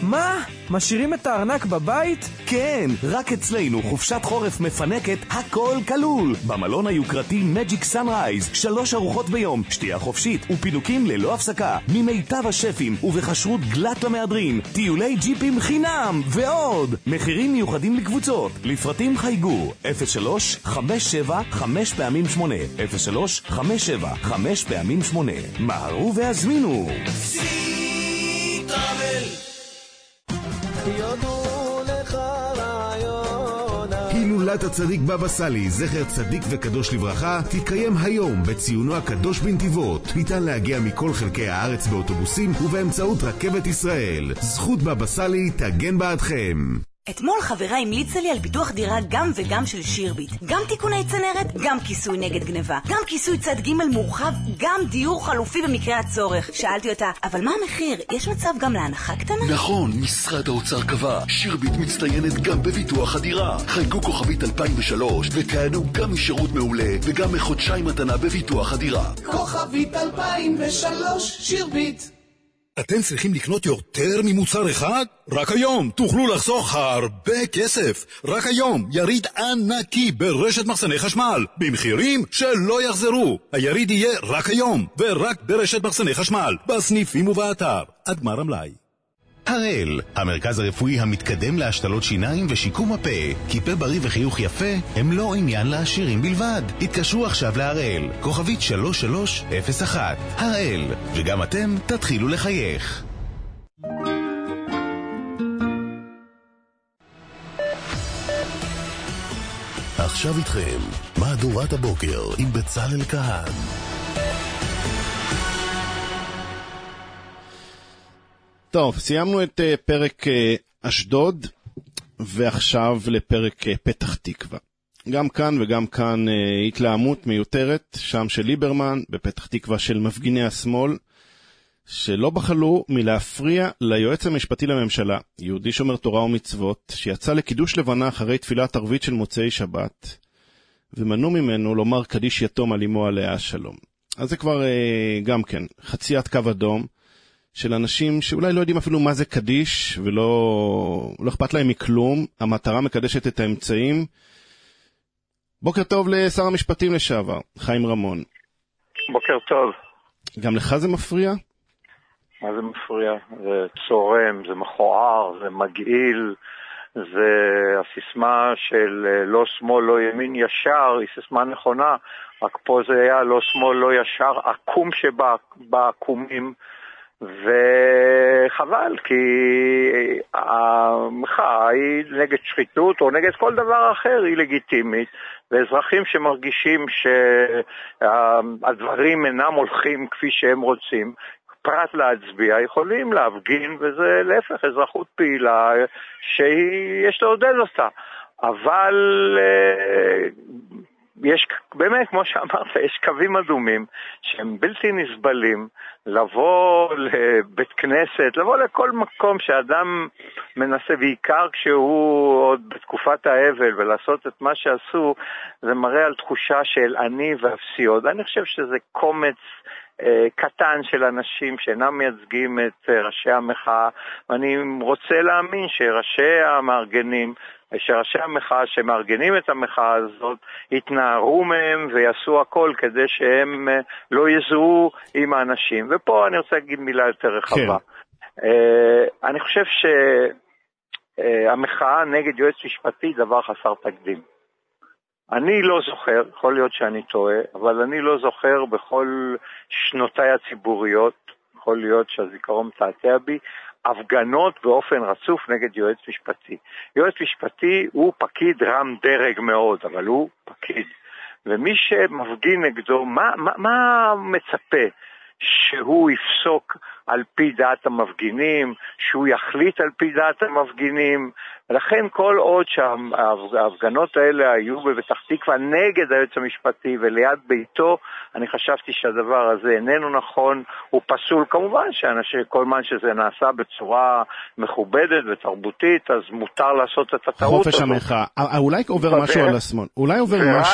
מה? משאירים את הארנק בבית? כן, רק אצלנו חופשת חורף מפנקת הכל כלול. במלון היוקרתי מג'יק סנרייז, שלוש ארוחות ביום, שתייה חופשית ופינוקים ללא הפסקה, ממיטב השפים ובחשרות גלת למהדרין, טיולי ג'יפים חינם ועוד. מחירים מיוחדים לקבוצות, לפרטים חייגו אפס שלוש חמש שבע חמש פעמים שמונה, אפס שלוש חמש שבע חמש פעמים שמונה. מהרו והזמינו. הילולת הצדיק בבא סאלי, זכר צדיק וקדוש לברכה, תתקיים היום בציונו הקדוש בנתיבות. ניתן להגיע מכל חלקי הארץ באוטובוסים ובאמצעות רכבת ישראל. זכות בבא סאלי תגן בעדכם. אתמול חברה המליצה לי על ביטוח דירה גם וגם של שירביט. גם תיקוני צנרת, גם כיסוי נגד גניבה, גם כיסוי צד ג' מורחב, גם דיור חלופי במקרה הצורך. שאלתי אותה, אבל מה המחיר? יש מצב גם להנחה קטנה? נכון, משרד האוצר קבע. שירביט מצטיינת גם בביטוח הדירה. חייגו כוכבית אלפיים ושלוש ותענו גם משירות מעולה וגם מחודשיים מתנה בביטוח הדירה. כוכבית אלפיים ושלוש, שירביט. אתם צריכים לקנות יותר ממוצר אחד? רק היום תוכלו לחסוך הרבה כסף. רק היום יריד ענקי ברשת מחסני חשמל במחירים שלא יחזרו. היריד יהיה רק היום ורק ברשת מחסני חשמל, בסניפים ובאתר. עד גמר המלאי. הראל, המרכז הרפואי המתקדם להשתלות שיניים ושיקום הפה. כי פה בריא וחיוך יפה הם לא עניין לעשירים בלבד. התקשרו עכשיו להראל, כוכבית שלוש שלוש אפס אחת. הראל, וגם אתם תתחילו לחייך. עכשיו איתכם, מהדורת הבוקר עם בצלאל כהן. טוב, סיימנו את uh, פרק uh, אשדוד, ועכשיו לפרק uh, פתח תקווה. גם כאן וגם כאן uh, התלהמות מיותרת, שם של ליברמן, בפתח תקווה של מפגיני השמאל, שלא בחלו מלהפריע ליועץ המשפטי לממשלה, יהודי שומר תורה ומצוות, שיצא לקידוש לבנה אחרי תפילת ערבית של מוצאי שבת, ומנעו ממנו לומר קדיש יתום על אמו עליה השלום. אז זה כבר uh, גם כן, חציית קו אדום, של אנשים שאולי לא יודעים אפילו מה זה קדיש, ולא לא אכפת להם מכלום, המטרה מקדשת את האמצעים. בוקר טוב לשר המשפטים לשעבר, חיים רמון. בוקר טוב. גם לך זה מפריע? מה זה מפריע? זה צורם, זה מכוער, זה מגעיל, זה הסיסמה של לא שמאל, לא ימין ישר, היא סיסמה נכונה, רק פה זה היה לא שמאל, לא ישר, עקום שבעקומים, וחבל, כי המחאה היא נגד שחיתות או נגד כל דבר אחר, היא לגיטימית, ואזרחים שמרגישים שהדברים אינם הולכים כפי שהם רוצים, פרט להצביע, יכולים להפגין, וזה להפך אזרחות פעילה שיש לעודד אותה. אבל יש, באמת, כמו שאמרת, יש קווים אדומים שהם בלתי נסבלים. לבוא לבית כנסת, לבוא לכל מקום שאדם מנסה, בעיקר כשהוא עוד בתקופת האבל, ולעשות את מה שעשו, זה מראה על תחושה של אני ואפסיות. אני חושב שזה קומץ אה, קטן של אנשים שאינם מייצגים את אה, ראשי המחאה, ואני רוצה להאמין שראשי המארגנים, שראשי המחאה שמארגנים את המחאה הזאת יתנערו מהם ויעשו הכל כדי שהם לא יזוהו עם האנשים. ופה אני רוצה להגיד מילה יותר רחבה. כן. Uh, אני חושב שהמחאה uh, נגד יועץ משפטי דבר חסר תקדים. אני לא זוכר, יכול להיות שאני טועה, אבל אני לא זוכר בכל שנותיי הציבוריות, יכול להיות שהזיכרון מתעתע בי, הפגנות באופן רצוף נגד יועץ משפטי. יועץ משפטי הוא פקיד רם דרג מאוד, אבל הוא פקיד. ומי שמפגין נגדו, מה, מה, מה מצפה? שהוא יפסוק על פי דעת המפגינים, שהוא יחליט על פי דעת המפגינים, ולכן כל עוד שההפגנות האלה היו בפתח תקווה נגד היועץ המשפטי וליד ביתו, אני חשבתי שהדבר הזה איננו נכון, הוא פסול. כמובן שכל מה שזה נעשה בצורה מכובדת ותרבותית, אז מותר לעשות את הטעות. חופש המחאה. אולי עובר משהו על השמאל, אולי עובר משהו...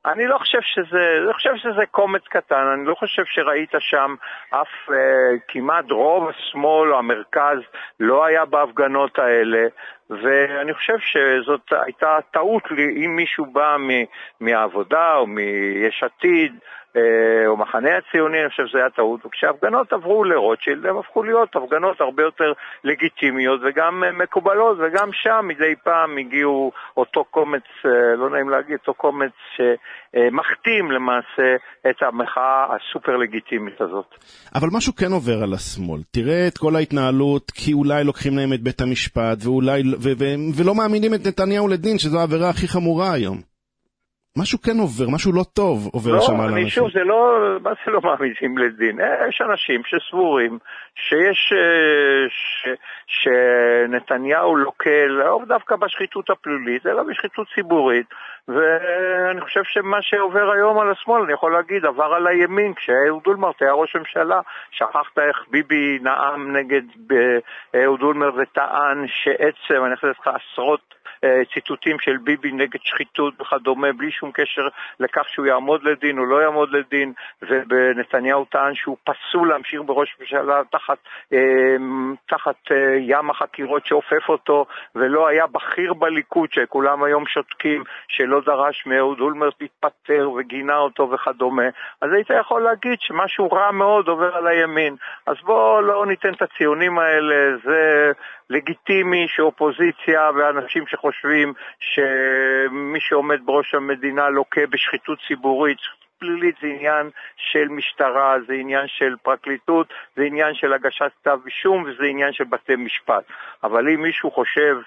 אני לא חושב שזה, אני חושב שזה קומץ קטן, אני לא חושב שראית שם אף, אה, כמעט רוב השמאל או המרכז לא היה בהפגנות האלה, ואני חושב שזאת הייתה טעות לי, אם מישהו בא מ- מהעבודה או מיש עתיד, או מחנה הציוני, אני חושב שזה היה טעות, וכשהפגנות עברו לרוטשילד, הם הפכו להיות הפגנות הרבה יותר לגיטימיות וגם מקובלות, וגם שם מדי פעם הגיעו אותו קומץ, לא נעים להגיד, אותו קומץ שמחתים למעשה את המחאה הסופר לגיטימית הזאת. אבל משהו כן עובר על השמאל. תראה את כל ההתנהלות, כי אולי לוקחים להם את בית המשפט, ואולי, ו- ו- ולא מאמינים את נתניהו לדין, שזו העבירה הכי חמורה היום. משהו כן עובר, משהו לא טוב עובר לא, שם על האנשים. אני שוב, זה לא, מה זה לא מעמידים לדין? יש אנשים שסבורים שיש, ש, שנתניהו לוקה, לא דווקא בשחיתות הפלילית, אלא בשחיתות ציבורית, ואני חושב שמה שעובר היום על השמאל, אני יכול להגיד, עבר על הימין, כשאהוד אולמרט היה ראש הממשלה, שכחת איך ביבי נאם נגד אהוד אולמרט וטען שעצם, אני חושב לך עשרות, ציטוטים של ביבי נגד שחיתות וכדומה, בלי שום קשר לכך שהוא יעמוד לדין או לא יעמוד לדין, ובנתניהו טען שהוא פסול להמשיך בראש ממשלה תחת, תחת ים החקירות שאופף אותו, ולא היה בכיר בליכוד שכולם היום שותקים, שלא דרש מאהוד אולמרט להתפטר וגינה אותו וכדומה. אז היית יכול להגיד שמשהו רע מאוד עובר על הימין. אז בוא לא ניתן את הציונים האלה, זה לגיטימי שאופוזיציה ואנשים שחושבים שמי שעומד בראש המדינה לוקה בשחיתות ציבורית, פלילית, זה עניין של משטרה, זה עניין של פרקליטות, זה עניין של הגשת כתב אישום וזה עניין של בתי משפט. אבל אם מישהו חושב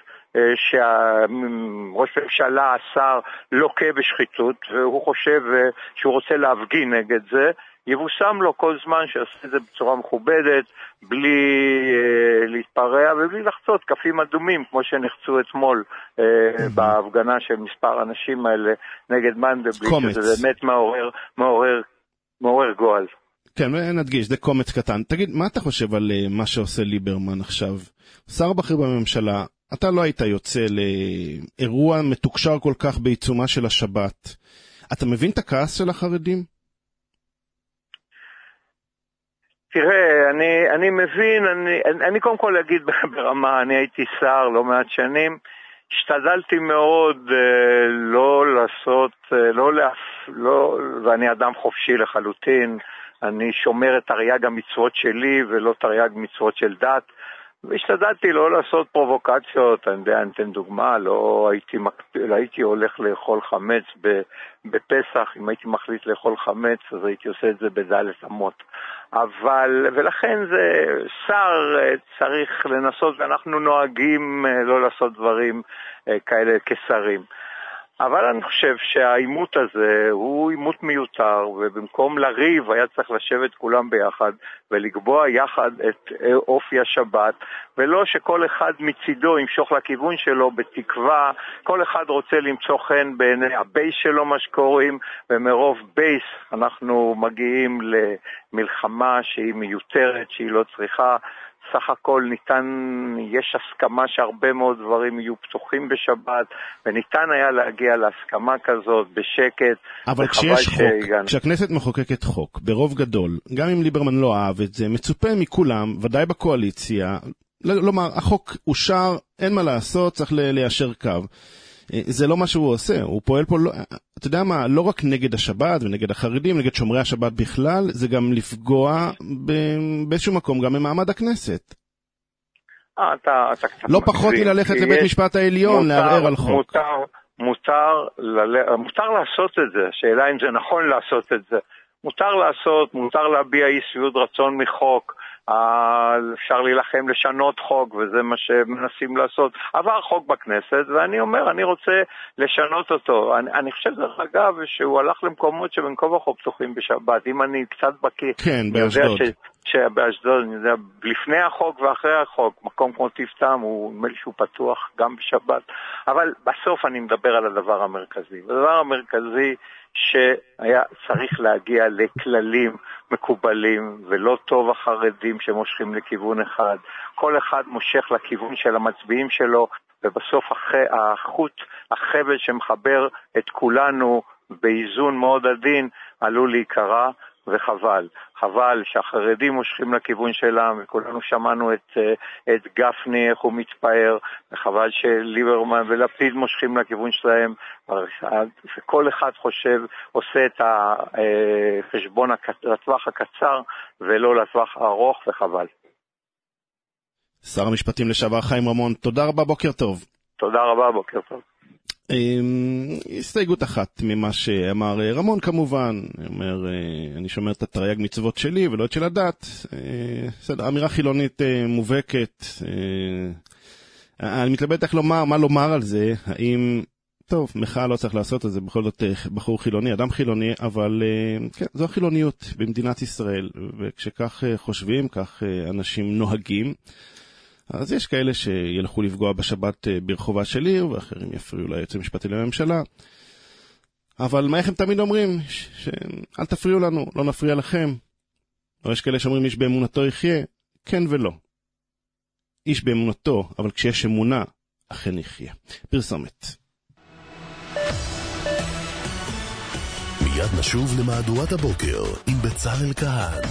שראש ממשלה, השר, לוקה בשחיתות והוא חושב שהוא רוצה להפגין נגד זה, יבוסם לו כל זמן שעושה את זה בצורה מכובדת, בלי אה, להתפרע ובלי לחצות כפים אדומים, כמו שנחצו אתמול אה, mm-hmm. בהפגנה של מספר אנשים האלה נגד מנדלבליט, שזה באמת מעורר, מעורר, מעורר גועל. כן, נדגיש, זה קומץ קטן. תגיד, מה אתה חושב על uh, מה שעושה ליברמן עכשיו? שר בכיר בממשלה, אתה לא היית יוצא לאירוע מתוקשר כל כך בעיצומה של השבת. אתה מבין את הכעס של החרדים? תראה, אני, אני מבין, אני, אני, אני קודם כל אגיד ברמה, אני הייתי שר לא מעט שנים, השתדלתי מאוד אה, לא לעשות, אה, לא להפ... לא, ואני אדם חופשי לחלוטין, אני שומר את תרי"ג המצוות שלי ולא תרי"ג מצוות של דת, והשתדלתי לא לעשות פרובוקציות, אני יודע, אני אתן דוגמה, לא הייתי, לא הייתי הולך לאכול חמץ בפסח, אם הייתי מחליט לאכול חמץ, אז הייתי עושה את זה בדלת אמות. אבל, ולכן זה שר צריך לנסות, ואנחנו נוהגים לא לעשות דברים כאלה כשרים. אבל אני חושב שהאימות הזה הוא אימות מיותר, ובמקום לריב היה צריך לשבת כולם ביחד ולקבוע יחד את אופי השבת, ולא שכל אחד מצידו ימשוך לכיוון שלו בתקווה, כל אחד רוצה למצוא חן בעיני הבייס שלו מה שקוראים, ומרוב בייס אנחנו מגיעים למלחמה שהיא מיותרת, שהיא לא צריכה. סך הכל ניתן, יש הסכמה שהרבה מאוד דברים יהיו פתוחים בשבת, וניתן היה להגיע להסכמה כזאת בשקט. אבל כשיש חוק, שהגענו. כשהכנסת מחוקקת חוק ברוב גדול, גם אם ליברמן לא אהב את זה, מצופה מכולם, ודאי בקואליציה, לומר, החוק אושר, אין מה לעשות, צריך ליישר קו. זה לא מה שהוא עושה, הוא פועל פה, לא, אתה יודע מה, לא רק נגד השבת ונגד החרדים, נגד שומרי השבת בכלל, זה גם לפגוע באיזשהו מקום, גם במעמד הכנסת. אה, אתה, אתה קצת לא פחות מללכת לבית משפט העליון, לערער על חוק. מותר, מותר, ל... מותר לעשות את זה, השאלה אם זה נכון לעשות את זה. מותר לעשות, מותר להביע אי שביעות רצון מחוק, אפשר להילחם לשנות חוק, וזה מה שמנסים לעשות. עבר חוק בכנסת, ואני אומר, אני רוצה לשנות אותו. אני, אני חושב, דרך אגב, שהוא הלך למקומות שבין כה וכה פתוחים בשבת. אם אני קצת בקיא, כן, באשדוד. שבאשדוד, אני יודע, לפני החוק ואחרי החוק, מקום כמו טיפטם, הוא נדמה לי שהוא פתוח גם בשבת. אבל בסוף אני מדבר על הדבר המרכזי. הדבר המרכזי שהיה צריך להגיע לכללים מקובלים, ולא טוב החרדים שמושכים לכיוון אחד. כל אחד מושך לכיוון של המצביעים שלו, ובסוף החוט, החבל שמחבר את כולנו, באיזון מאוד עדין עלול להיקרא, וחבל. חבל שהחרדים מושכים לכיוון שלהם, וכולנו שמענו את, את גפני, איך הוא מתפאר, וחבל שליברמן ולפיד מושכים לכיוון שלהם, וכל אחד חושב, עושה את החשבון לטווח הקצר, ולא לטווח הארוך, וחבל. שר המשפטים לשעבר חיים רמון, תודה רבה, בוקר טוב. תודה רבה, בוקר טוב. הסתייגות אחת ממה שאמר רמון כמובן, אומר, אני שומר את התרי"ג מצוות שלי ולא את של הדת, אמירה חילונית מובהקת, אני מתלבט איך לומר, מה לומר על זה, האם, טוב, מחאה לא צריך לעשות את זה, בכל זאת בחור חילוני, אדם חילוני, אבל כן, זו החילוניות במדינת ישראל, וכשכך חושבים, כך אנשים נוהגים, אז יש כאלה שילכו לפגוע בשבת ברחובה שלי, ואחרים יפריעו ליועץ המשפטי לממשלה. אבל מה איך הם תמיד אומרים? אל תפריעו לנו, לא נפריע לכם. או יש כאלה שאומרים, איש באמונתו יחיה? כן ולא. איש באמונתו, אבל כשיש אמונה, אכן יחיה. פרסומת. מיד נשוב למהדורת הבוקר עם בצלאל כהן.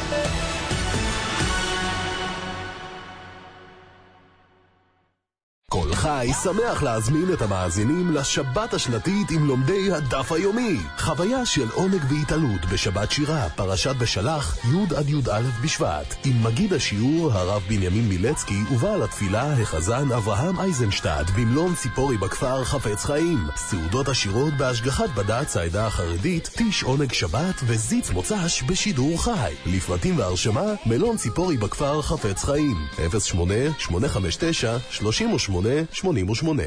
כל חי שמח להזמין את המאזינים לשבת השנתית עם לומדי הדף היומי. חוויה של עונג והתעלות בשבת שירה, פרשת בשלח, י' עד י"א בשבט. עם מגיד השיעור הרב בנימין מילצקי ובעל התפילה החזן אברהם אייזנשטט במלון ציפורי בכפר חפץ חיים. סעודות השירות בהשגחת בד"ץ העדה החרדית, טיש עונג שבת וזיץ מוצ"ש בשידור חי. לפרטים והרשמה, מלון ציפורי בכפר חפץ חיים. אפס שמונה שמונה חמש תשע שלושים ושמונה שמונים ושמונה.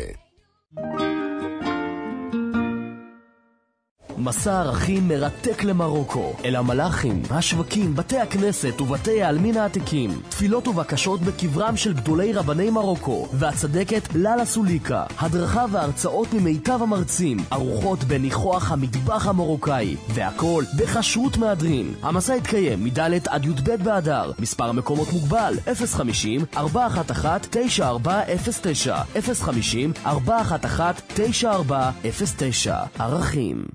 מסע ערכים מרתק למרוקו, אל המלאכים, השווקים, בתי הכנסת ובתי העלמין העתיקים, תפילות ובקשות בקברם של גדולי רבני מרוקו, והצדקת ללה סוליקה, הדרכה והרצאות ממיטב המרצים, ארוחות בניחוח המטבח המרוקאי, והכל בכשרות מהדרין. המסע יתקיים מד' עד י"ב באדר, מספר המקומות מוגבל, אפס חמישים ארבע אחת אחת תשע ארבע אפס תשע, אפס חמישים ארבע אחת אחת תשע ארבע אפס תשע. ערכים.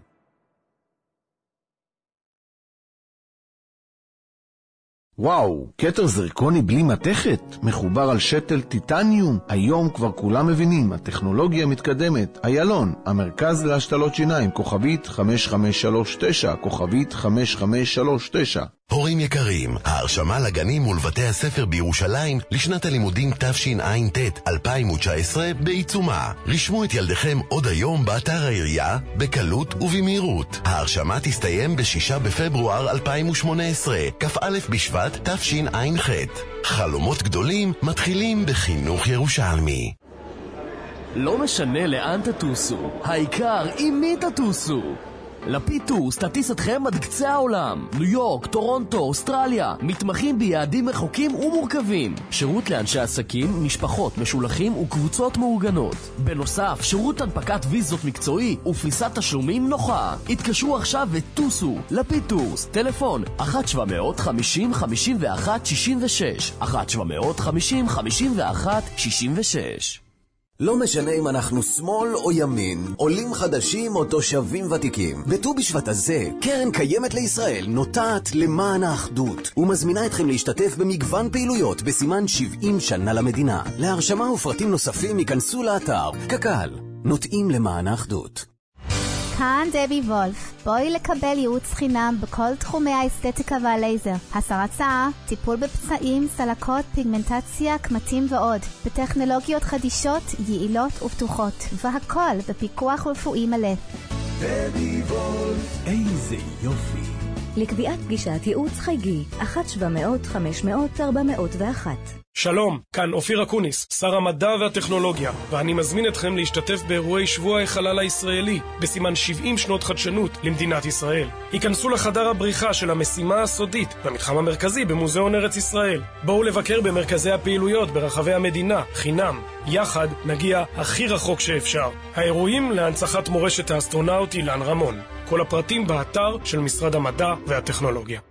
וואו, כתר זרקוני בלי מתכת, מחובר על שתל טיטניום. היום כבר כולם מבינים, הטכנולוגיה מתקדמת. איילון, המרכז להשתלות שיניים, כוכבית חמש חמש שלוש תשע, כוכבית חמש חמש שלוש תשע. הורים יקרים, ההרשמה לגנים ולבתי הספר בירושלים לשנת הלימודים תשע"ט אלפיים תשע עשרה בעיצומה. רשמו את ילדיכם עוד היום באתר העירייה, בקלות ובמהירות. ההרשמה תסתיים ב-שישה בפברואר אלפיים שמונה עשרה, כ"א בשבט תשע"ח. חלומות גדולים מתחילים בחינוך ירושלמי. לא משנה לאן תטוסו, העיקר עם מי תטוסו. לפיד טורס תטיס אתכם עד קצה העולם. ניו יורק, טורונטו, אוסטרליה, מתמחים ביעדים רחוקים ומורכבים. שירות לאנשי עסקים, משפחות, משולחים וקבוצות מאורגנות. בנוסף, שירות הנפקת ויזות מקצועי ופריסת תשלומים נוחה. התקשרו עכשיו וטוסו. לפיד טורס, טלפון אחת שבע מאות חמישים חמישים ואחת שישים ושש, אחת שבע מאות חמישים חמישים ואחת שישים ושש. לא משנה אם אנחנו שמאל או ימין, עולים חדשים או תושבים ותיקים. בט"ו בשבט הזה, קרן קיימת לישראל נוטעת למען האחדות, ומזמינה אתכם להשתתף במגוון פעילויות בסימן שבעים שנה למדינה. להרשמה ופרטים נוספים ייכנסו לאתר קק"ל. נוטעים למען האחדות. כאן דבי וולף, בואי לקבל ייעוץ חינם בכל תחומי האסתטיקה והלייזר, הסרת שיער, טיפול בפצעים, סלקות, פיגמנטציה, קמטים ועוד, בטכנולוגיות חדישות, יעילות ופתוחות, והכל בפיקוח רפואי מלא. דבי וולף, איזה יופי. לקביעת פגישת ייעוץ חייגי, אחת שבע מאות חמש מאות ארבע מאות ואחת. שלום, כאן אופיר אקוניס, שר המדע והטכנולוגיה, ואני מזמין אתכם להשתתף באירועי שבוע החלל הישראלי, בסימן שבעים שנות חדשנות למדינת ישראל. היכנסו לחדר הבריחה של המשימה הסודית, במתחם המרכזי במוזיאון ארץ ישראל. בואו לבקר במרכזי הפעילויות ברחבי המדינה, חינם. יחד נגיע הכי רחוק שאפשר. האירועים להנצחת מורשת האסטרונאוט אילן רמון. כל הפרטים באתר של משרד המדע והטכנולוגיה.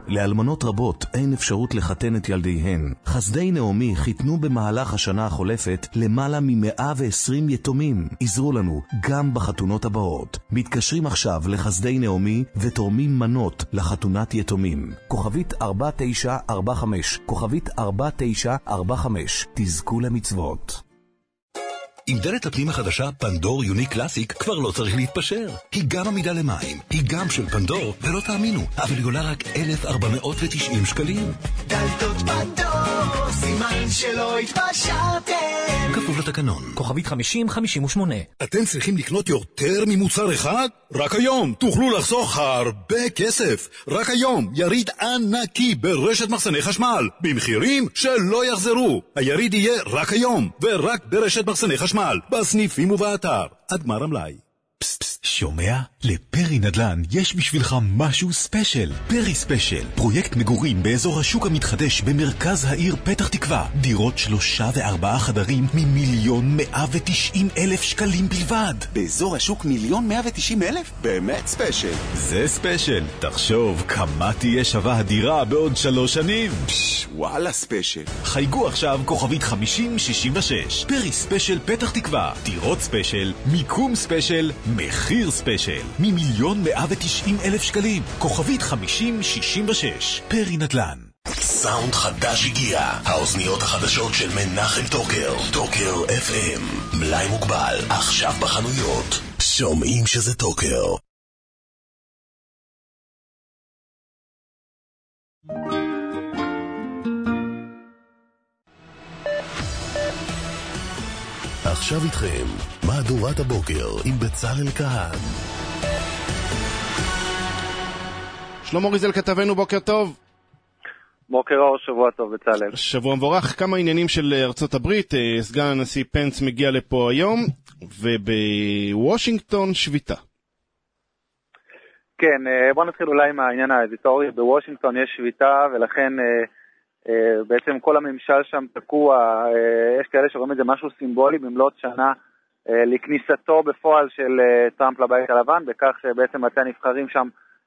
לאלמנות רבות אין אפשרות לחתן את ילדיהן. חסדי נעמי חיתנו במהלך השנה החולפת למעלה מ-מאה ועשרים יתומים. עזרו לנו גם בחתונות הבאות. מתקשרים עכשיו לחסדי נעמי ותורמים מנות לחתונת יתומים. כוכבית ארבע תשע ארבע חמש, כוכבית ארבע תשע ארבע חמש. תזכו למצוות. עם דלת הפנים החדשה פנדור יוני קלאסיק כבר לא צריך להתפשר. היא גם עמידה למים, היא גם של פנדור, ולא תאמינו, אבל היא עולה רק אלף ארבע מאות ותשעים שקלים. דלתות פנדור, סימן שלא התפשרתם. כפוף לתקנון. כוכבית חמישים חמישים ושמונה. אתם צריכים לקנות יותר ממוצר אחד? רק היום תוכלו לחסוך הרבה כסף. רק היום יריד ענקי ברשת מחסני חשמל, במחירים שלא יחזרו. היריד יהיה רק היום, ורק ברשת מחסני חשמל, בסניפים ובאתר, עד גמר המלאי. פס פס, שומע? לפרי נדל"ן יש בשבילך משהו ספיישל. פרי ספיישל, פרויקט מגורים באזור השוק המתחדש במרכז העיר פתח תקווה. דירות שלושה וארבעה חדרים ממיליון מאה ותשעים אלף שקלים בלבד. באזור השוק מיליון מאה ותשעים אלף? באמת ספיישל. זה ספיישל. תחשוב כמה תהיה שווה הדירה בעוד שלוש שנים. פש, וואלה ספיישל. חייגו עכשיו כוכבית חמישים שישים ושש. פרי ספיישל פתח תקווה. דירות ספיישל, מיקום ספיישל, מחיר ספיישל, ממיליון מאה ותשעים אלף שקלים, כוכבית חמישים שישים ושש, פרי נדל"ן. סאונד חדש הגיע, האוזניות החדשות של מנחם טוקר, טוקר אף אם, מלאי מוגבל, עכשיו בחנויות, שומעים שזה טוקר. עכשיו איתכם, מהדורת הבוקר עם בצלאל כהן. שלמה ריזל כתבנו, בוקר טוב. בוקר אור, שבוע טוב בצלאל. שבוע מבורך. כמה עניינים של ארצות הברית. סגן הנשיא פנס מגיע לפה היום, ובוושינגטון שביתה. כן, בוא נתחיל אולי עם העניין האדיטורי. בוושינגטון יש שביתה, ולכן בעצם כל הממשל שם תקוע. יש כאלה שרואים את זה משהו סימבולי במלאת שנה לכניסתו בפועל של טראמפ לבית הלבן, בכך שבעצם בתי הנבחרים שם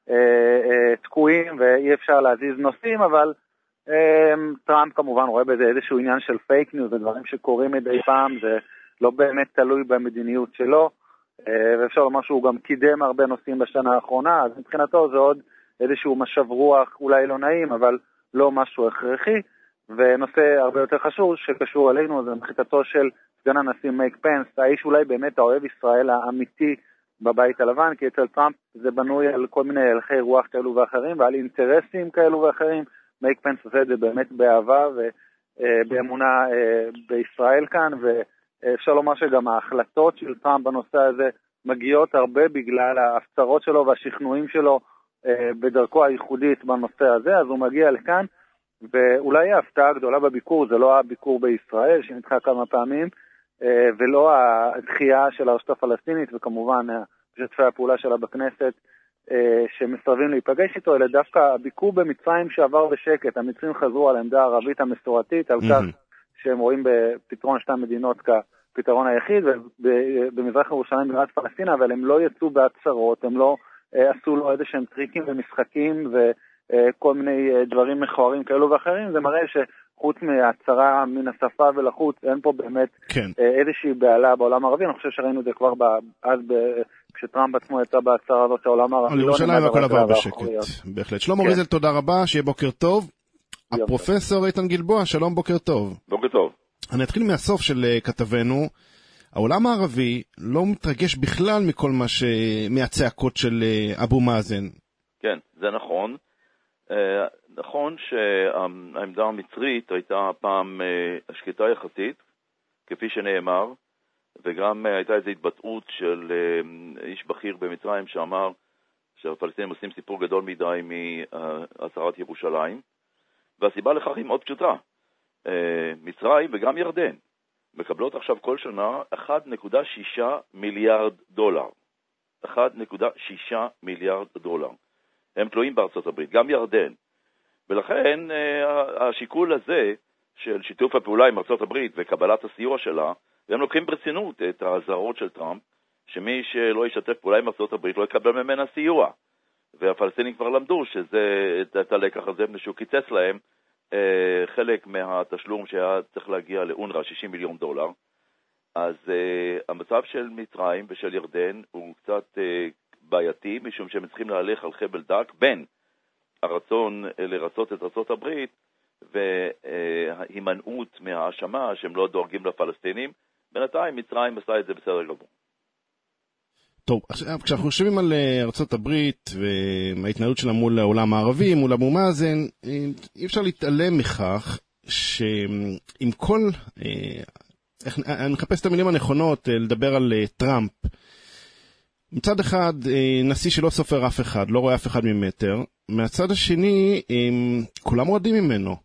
תקועים ואי אפשר להזיז נושאים, אבל טראמפ כמובן רואה בזה איזשהו עניין של פייק ניוז, ודברים שקורים מדי פעם, זה לא באמת תלוי במדיניות שלו, ואפשר לומר שהוא גם קידם הרבה נושאים בשנה האחרונה, אז מבחינתו זה עוד איזשהו משב רוח אולי לא נעים, אבל לא משהו הכרחי. ונושא הרבה יותר חשוב שקשור אלינו, זה נחיתתו של סגן הנשיא מייק פנס, האיש אולי באמת האוהב ישראל האמיתי בבית הלבן, כי אצל טראמפ זה בנוי על כל מיני הלכי רוח כאלו ואחרים, ועל אינטרסים כאלו ואחרים. מייק פנס עושה את זה באמת באהבה ובאמונה בישראל כאן, ואפשר לומר שגם ההחלטות של טראמפ בנושא הזה מגיעות הרבה בגלל ההפצרות שלו והשכנועים שלו בדרכו הייחודית בנושא הזה, אז הוא מגיע לכאן, ואולי ההפתעה הגדולה בביקור זה לא הביקור בישראל שנדחה כמה פעמים, ולא הדחייה של הרשות הפלסטינית, וכמובן שתפי הפעולה שלה בכנסת שמסרבים להיפגש איתו, אלא דווקא הביקור במצרים שעבר בשקט. המצרים חזרו על העמדה הערבית המסורתית, על כך שהם רואים בפתרון שתי המדינות כפתרון היחיד, ובמזרח ירושלים בירת פלסטינה, אבל הם לא יצאו בהצהרות, הם לא עשו לו איזה שהם טריקים ומשחקים וכל מיני דברים מכוערים כאלו ואחרים. זה מראה שחוץ מהצהרה מן השפה ולחוץ, אין פה באמת כן. איזושהי בעלה בעולם הערבי. אני חושב שראינו את זה כבר אז כשטראמפ עצמו יצא בהצהרה הזאת שהעולם הערבי. על ירושלים הכל עבר בשקט, בהחלט. שלמה ריזל, תודה רבה, שיהיה בוקר טוב. הפרופסור איתן גלבוע, שלום, בוקר טוב. בוקר טוב. אני אתחיל מהסוף של כתבנו. העולם הערבי לא מתרגש בכלל מכל מה ש... מהצעקות של אבו מאזן. כן, זה נכון. נכון שהעמדה המצרית הייתה פעם השקטה יחסית, כפי שנאמר, וגם הייתה איזו התבטאות של איש בכיר במצרים שאמר שהפלסטינים עושים סיפור גדול מדי מהצהרת ירושלים, והסיבה לכך היא מאוד פשוטה. מצרים וגם ירדן מקבלות עכשיו כל שנה אחד נקודה שישה מיליארד דולר. אחד נקודה שישה מיליארד דולר. הם תלויים בארצות הברית, גם ירדן. ולכן השיקול הזה של שיתוף הפעולה עם ארצות הברית וקבלת הסיוע שלה, והם לוקחים ברצינות את ההזהרות של טראמפ, שמי שלא ישתף פעולה עם ארצות הברית לא יקבל ממנה סיוע. והפלסטינים כבר למדו שזה, את הלקח הזה, שהוא קיצץ להם אה, חלק מהתשלום שהיה צריך להגיע לאונר"א, שישים מיליון דולר. אז אה, המצב של מצרים ושל ירדן הוא קצת אה, בעייתי, משום שהם צריכים להלך על חבל דק בין הרצון אה, לרצות את ארצות הברית וההימנעות מהאשמה שהם לא דואגים לפלסטינים. בינתיים מצרים עשה את זה בסדר גמור. טוב, כשאנחנו חושבים על ארצות הברית וההתנהלות שלה מול העולם הערבי, מול אבו מאזן, אי אפשר להתעלם מכך שעם כל, אני מחפש את המילים הנכונות לדבר על טראמפ. מצד אחד, נשיא שלא סופר אף אחד, לא רואה אף אחד ממטר, מהצד השני, כולם רועדים ממנו.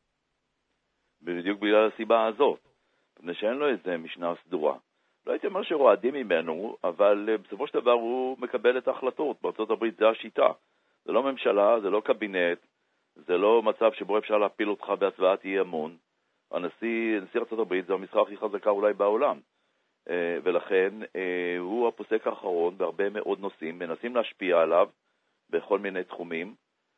בדיוק בגלל הסיבה הזאת, מפני שאין לו איזה משנה סדורה. לא הייתי אומר שרועדים ממנו, אבל בסופו של דבר הוא מקבל את ההחלטות. בארצות הברית זה השיטה. זה לא ממשלה, זה לא קבינט, זה לא מצב שבו אפשר להפיל אותך בהצבעת אי אמון. הנשיא, נשיא ארצות הברית זה המשרה הכי חזקה אולי בעולם. ולכן הוא הפוסק האחרון בהרבה מאוד נושאים, מנסים להשפיע עליו בכל מיני תחומים,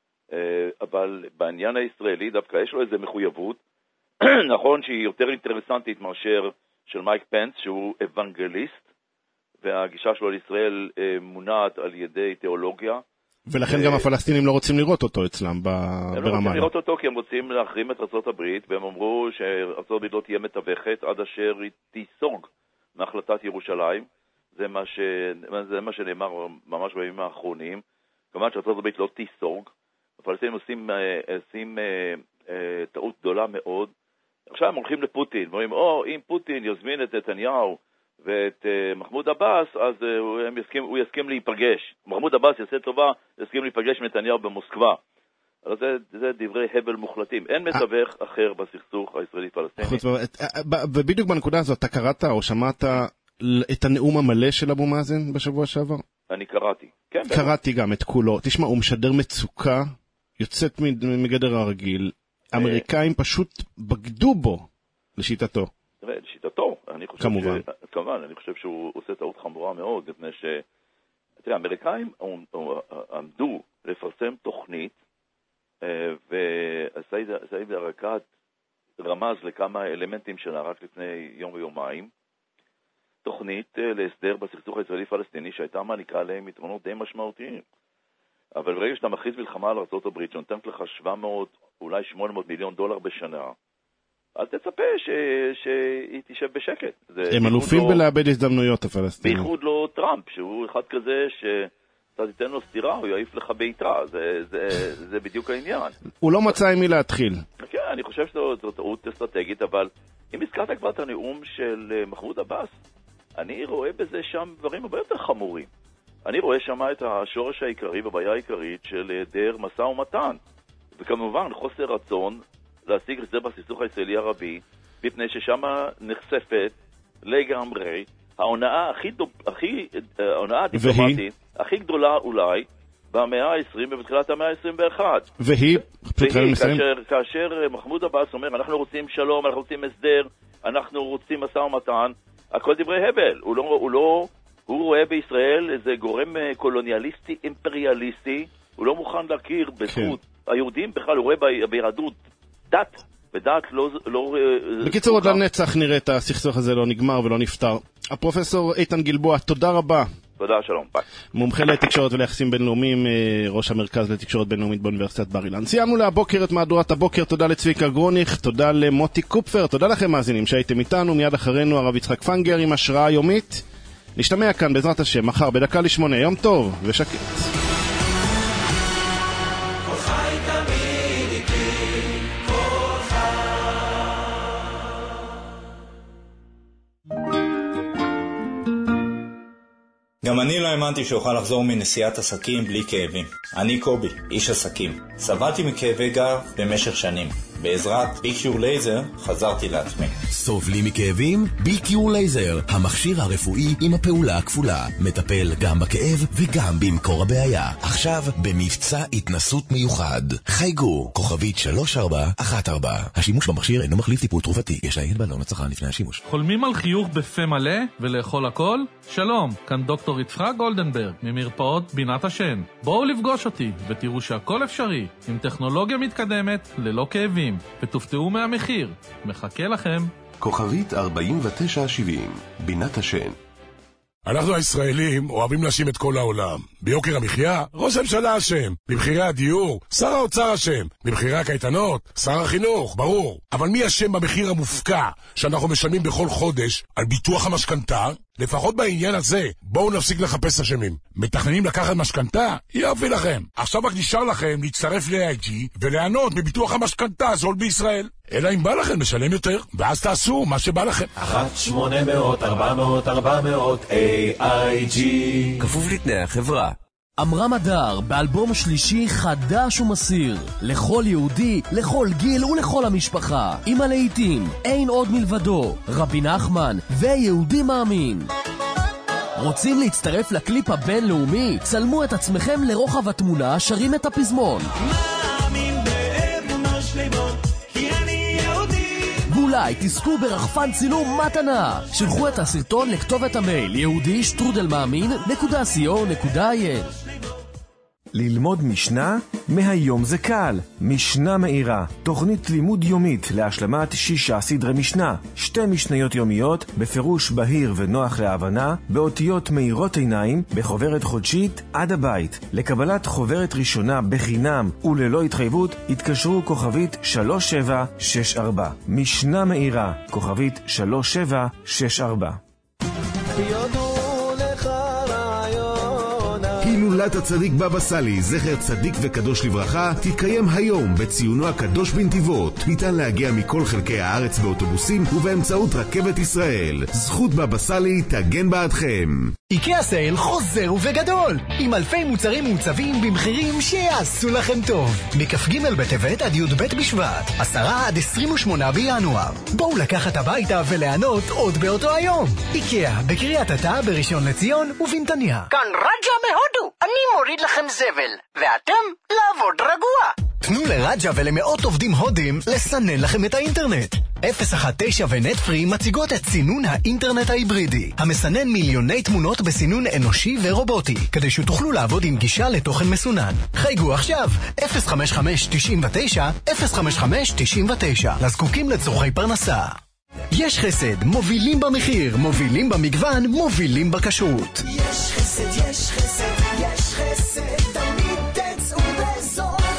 אבל בעניין הישראלי דווקא יש לו איזו מחויבות, נכון שהיא יותר אינטרסנטית מאשר של מייק פנס, שהוא אבנגליסט, והגישה שלו לישראל מונעת על ידי תיאולוגיה. ולכן גם הפלסטינים לא רוצים לראות אותו אצלם ברמאללה. הם לא רוצים לראות אותו כי הם רוצים להחרים את ארצות הברית, והם אמרו שארצות הברית לא תהיה מתווכת עד אשר היא תיסוג מהחלטת ירושלים. זה מה, ש... זה מה שנאמר ממש בימים האחרונים. כמובן שארצות הברית לא תיסוג. הפלסטינים עושים, עושים טעות גדולה מאוד. עכשיו הם הולכים לפוטין, ואומרים, או, אם פוטין יזמין את נתניהו ואת uh, מחמוד עבאס, אז uh, הוא, יסכים, הוא יסכים להיפגש. מחמוד עבאס יעשה טובה, יסכים להיפגש עם נתניהו במוסקבה. אז זה, זה דברי הבל מוחלטים. אין מתווך אחר בסכסוך הישראלי-פלסטיני. ובדיוק בנקודה הזאת, אתה קראת או שמעת את הנאום המלא של אבו מאזן בשבוע שעבר? אני קראתי. כן, קראתי גם את כולו. תשמע, הוא משדר מצוקה, יוצאת מגדר הרגיל. האמריקאים פשוט בגדו בו, לשיטתו. תראה, לשיטתו, אני חושב כמובן. ש... כמובן, אני חושב שהוא עושה טעות חמורה מאוד, מפני ש... תראה, האמריקאים עמדו לפרסם תוכנית, וסעיד הרקת רמז לכמה אלמנטים שלה רק לפני יום ויומיים, תוכנית להסדר בסכסוך הישראלי-פלסטיני, שהייתה מעניקה להם יתרונות די משמעותיים. אבל ברגע שאתה מכריז מלחמה על ארצות הברית, שנותנת לך שבע מאות, אולי שמונה מאות מיליון דולר בשנה, אל תצפה ש... שהיא תשב בשקט. הם אלופים לא... בלאבד הזדמנויות הפלסטינים. בייחוד לא טראמפ, שהוא אחד כזה שאתה תיתן לו סתירה, הוא יעיף לך ביתרה. זה, זה, זה בדיוק העניין. הוא לא מצא עם מי להתחיל. כן, אני חושב שזו טעות אסטרטגית, אבל אם הזכרת כבר את הנאום של מחמוד עבאס, אני רואה בזה שם דברים הרבה יותר חמורים. אני רואה שם את השורש העיקרי והבעיה העיקרית של היעדר משא ומתן, וכמובן חוסר רצון להשיג את זה בסכסוך הישראלי-ערבי, מפני ששם נחשפת לגמרי ההונאה הכי, הכי, ההונאה הדיפלומטית הכי גדולה אולי במאה ה-עשרים ובתחילת המאה ה-עשרים ואחת. והיא, והיא כאשר, כאשר מחמוד עבאס אומר, אנחנו רוצים שלום, אנחנו רוצים הסדר, אנחנו רוצים משא ומתן, הכל דברי הבל. הוא לא, הוא לא, הוא רואה בישראל איזה גורם קולוניאליסטי, אימפריאליסטי, הוא לא מוכן להכיר בזכות כן. היהודים, בכלל הוא רואה ביהדות דת, ודת לא... לא בקיצור, עוד לנצח נראה את הסכסוך הזה לא נגמר ולא נפטר. הפרופסור איתן גלבוע, תודה רבה. תודה, שלום, ביי. מומחה לתקשורת וליחסים בינלאומיים, ראש המרכז לתקשורת בינלאומית באוניברסיטת בר אילן. סיימנו להבוקר את מהדורת הבוקר, תודה לצביקה גרוניך, תודה למוטי קופפר, תודה לכם מאזינים שהייתם איתנו, מיד אחרינו הרב יצחק פנגר עם השראה יומית. נשתמע כאן בעזרת השם, מחר בדקה לשמונה, יום טוב ושקט. גם אני לא האמנתי שאוכל לחזור מנסיעת עסקים בלי כאבים. אני קובי, איש עסקים. סבלתי מכאבי גב במשך שנים. בעזרת ביקיור לייזר חזרתי לעצמי. סובלים מכאבים? ביקיור לייזר, המכשיר הרפואי עם הפעולה הכפולה. מטפל גם בכאב וגם במקור הבעיה. עכשיו במבצע התנסות מיוחד. חייגו, כוכבית שלוש ארבע אחת ארבע. השימוש במכשיר אינו מחליף טיפול תרופתי. יש לעיין בעלון הצרכן לפני השימוש. חולמים על חיוך בפה מלא ולאכול הכל? שלום, כאן דוקטור יצחק גולדנברג ממרפאות בינת השן. בואו לפגוש אותי ותראו שהכל אפשרי עם טכנולוגיה מתקדמת ללא כאבים, ותופתעו מהמחיר. מחכה לכם. כוכבית ארבעים ותשע שבעים, בינת השן. אנחנו הישראלים אוהבים להאשים את כל העולם. ביוקר המחיה, ראש הממשלה אשם. במחירי הדיור, שר האוצר אשם. במחירי הקייטנות, שר החינוך, ברור. אבל מי אשם במחיר המופקע שאנחנו משלמים בכל חודש על ביטוח המשכנתה? לפחות בעניין הזה, בואו נפסיק לחפש אשמים. מתכננים לקחת משכנתה? יופי לכם. עכשיו רק נשאר לכם להצטרף ל-איי איי ג'י וליהנות מביטוח המשכנתה הזול בישראל. אלא אם בא לכם לשלם יותר, ואז תעשו מה שבא לכם. אחת שמונה מאות ארבע מאות ארבע מאות איי איי ג'י. כפוף לתנאי החברה. אמרה מדר באלבום שלישי חדש ומסיר לכל יהודי, לכל גיל ולכל המשפחה, עם הלהיטים אין עוד מלבדו, רבי נחמן ויהודי מאמין. רוצים להצטרף לקליפ הבינלאומי? צלמו את עצמכם לרוחב התמונה, שרים את הפזמון. מאמין באמונה שלמות, כי אני יהודי. ואולי תזכו ברחפן צילום מתנה. שלחו את הסרטון לכתובת המייל יהודי שטרודל מאמין נקודה סי או נקודה איי אל. ללמוד משנה? מהיום זה קל. משנה מאירה, תוכנית לימוד יומית להשלמת שישה סדרי משנה. שתי משניות יומיות, בפירוש בהיר ונוח להבנה, באותיות מאירות עיניים, בחוברת חודשית עד הבית. לקבלת חוברת ראשונה בחינם וללא התחייבות, התקשרו כוכבית שלוש שבע שש ארבע. משנה מאירה, כוכבית שלוש שבע שש ארבע. הילולת הצדיק בבא סאלי, זכר צדיק וקדוש לברכה, תתקיים היום בציונו הקדוש בנתיבות. ניתן להגיע מכל חלקי הארץ באוטובוסים ובאמצעות רכבת ישראל. זכות בבא סאלי תגן בעדכם. איקאה סייל חוזר ובגדול, עם אלפי מוצרים מוצבים במחירים שיעשו לכם טוב. מכף ג' בטבת עד י' ב' בשבט, עשרה עד עשרים ושמונה בינואר. בואו לקחת הביתה וליהנות עוד באותו היום. איקאה, בקריית אתא, בראשון לציון ובנתניה. כאן רג'ה מהודו, אני מוריד לכם זבל, ואתם לעבוד רגוע. תנו לרג'ה ולמאות עובדים הודים לסנן לכם את האינטרנט. אפס אחת תשע ונטפרי מציגות את סינון האינטרנט ההיברידי, המסנן מיליוני תמונות בסינון אנושי ורובוטי, כדי שתוכלו לעבוד עם גישה לתוכן מסונן. חייגו עכשיו, אפס חמש חמש תשעים ותשע אפס חמש חמש תשעים ותשע, לזקוקים לצורכי פרנסה. יש חסד, מובילים במחיר, מובילים במגוון, מובילים בכשרות. יש חסד, יש חסד, יש חסד, תמיד תצאו בזול.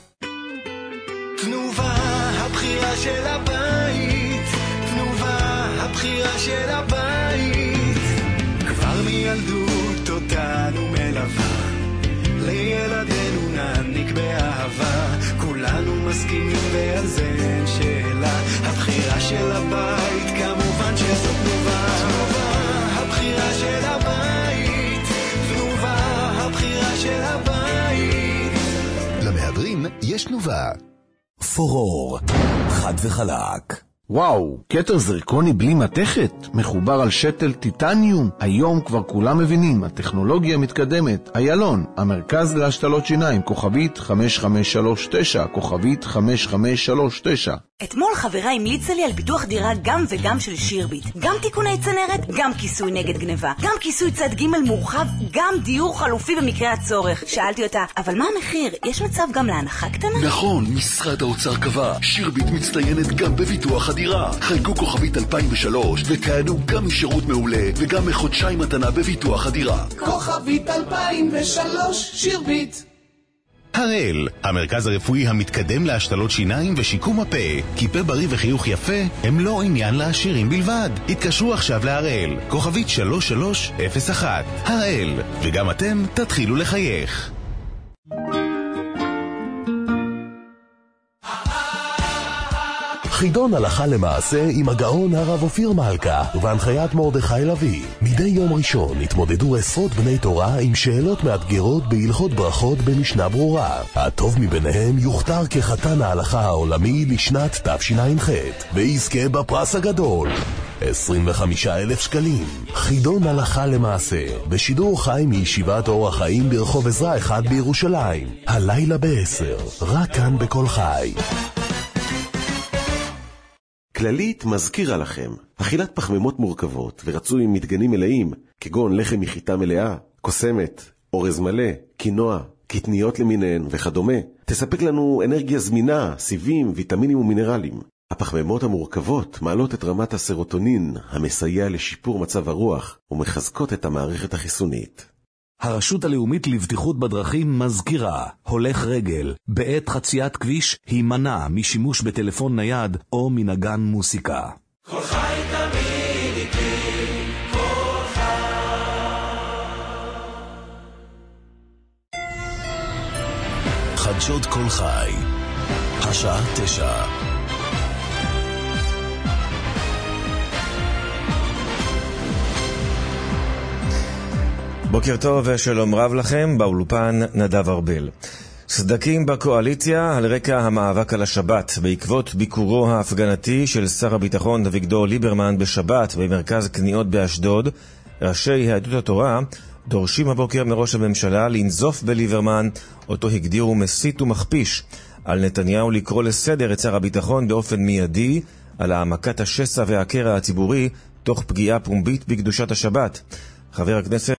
תנובה, הבחירה של הבית, תנובה, הבחירה של הבית. כבר מילדות אותנו מלווה, לילדינו נעניק באהבה, כולנו מסכימים ועל זה אין שאלה. הבחירה של הבית, כמובן שזו תנובה. תנובה, הבחירה של הבית, תנובה, הבחירה של הבית. למהדרין יש תנובה. פורור, חד וחלק. וואו, כתר זרקוני בלי מתכת, מחובר על שתל טיטניום. היום כבר כולם מבינים, הטכנולוגיה מתקדמת. איילון, המרכז להשתלות שיניים, כוכבית חמש חמש שלוש תשע, כוכבית חמש חמש שלוש תשע. אתמול חברה המליצה לי על ביטוח דירה גם וגם של שירביט. גם תיקוני צנרת, גם כיסוי נגד גניבה, גם כיסוי צד ג' מורחב, גם דיור חלופי במקרה הצורך. שאלתי אותה, אבל מה המחיר? יש מצב גם להנחה קטנה? נכון, משרד האוצר קבע. שירביט מצטיינת גם בביטוח הדירה. חייגו כוכבית אלפיים ושלוש ותענו גם משירות מעולה וגם מחודשיים מתנה בביטוח הדירה. כוכבית אלפיים ושלוש, שירביט. הראל, המרכז הרפואי המתקדם להשתלות שיניים ושיקום הפה. כי פה בריא וחיוך יפה הם לא עניין לעשירים בלבד. התקשרו עכשיו להראל, כוכבית שלוש שלוש אפס אחת. הראל, וגם אתם תתחילו לחייך. חידון הלכה למעשה עם הגאון הרב אופיר מלכה ובהנחיית מרדכי לוי. מדי יום ראשון התמודדו עשרות בני תורה עם שאלות מאתגרות בהלכות ברכות במשנה ברורה. הטוב מביניהם יוכתר כחתן ההלכה העולמי לשנת תשע"ח ויזכה בפרס הגדול עשרים וחמישה אלף שקלים. חידון הלכה למעשה בשידור חי מישיבת אור החיים ברחוב עזרא אחד בירושלים, הלילה בעשר, רק כאן בכל חי. כללית מזכירה לכם, אכילת פחמימות מורכבות ורצוי עם מדגנים מלאים, כגון לחם מחיטה מלאה, קוסמת, אורז מלא, קינוע, קטניות למיניהן וכדומה, תספק לנו אנרגיה זמינה, סיבים, ויטמינים ומינרלים. הפחמימות המורכבות מעלות את רמת הסרוטונין, המסייע לשיפור מצב הרוח ומחזקות את המערכת החיסונית. הרשות הלאומית לבטיחות בדרכים מזכירה, הולך רגל בעת חציית כביש הימנע משימוש בטלפון נייד או מנגן מוסיקה. כל חי תמיד איתי, כל חי. חדשות כל חי, השעה תשע. בוקר טוב ושלום רב לכם, באולפן נדב ארבל. סדקים בקואליציה על רקע המאבק על השבת בעקבות ביקורו ההפגנתי של שר הביטחון אביגדור ליברמן בשבת במרכז קניות באשדוד. ראשי יהדות התורה דורשים הבוקר מראש הממשלה לנזוף בליברמן, אותו הגדירו מסית ומכפיש, על נתניהו לקרוא לסדר את שר הביטחון באופן מיידי על העמקת השסע והקרע הציבורי תוך פגיעה פומבית בקדושת השבת. חבר הכנסת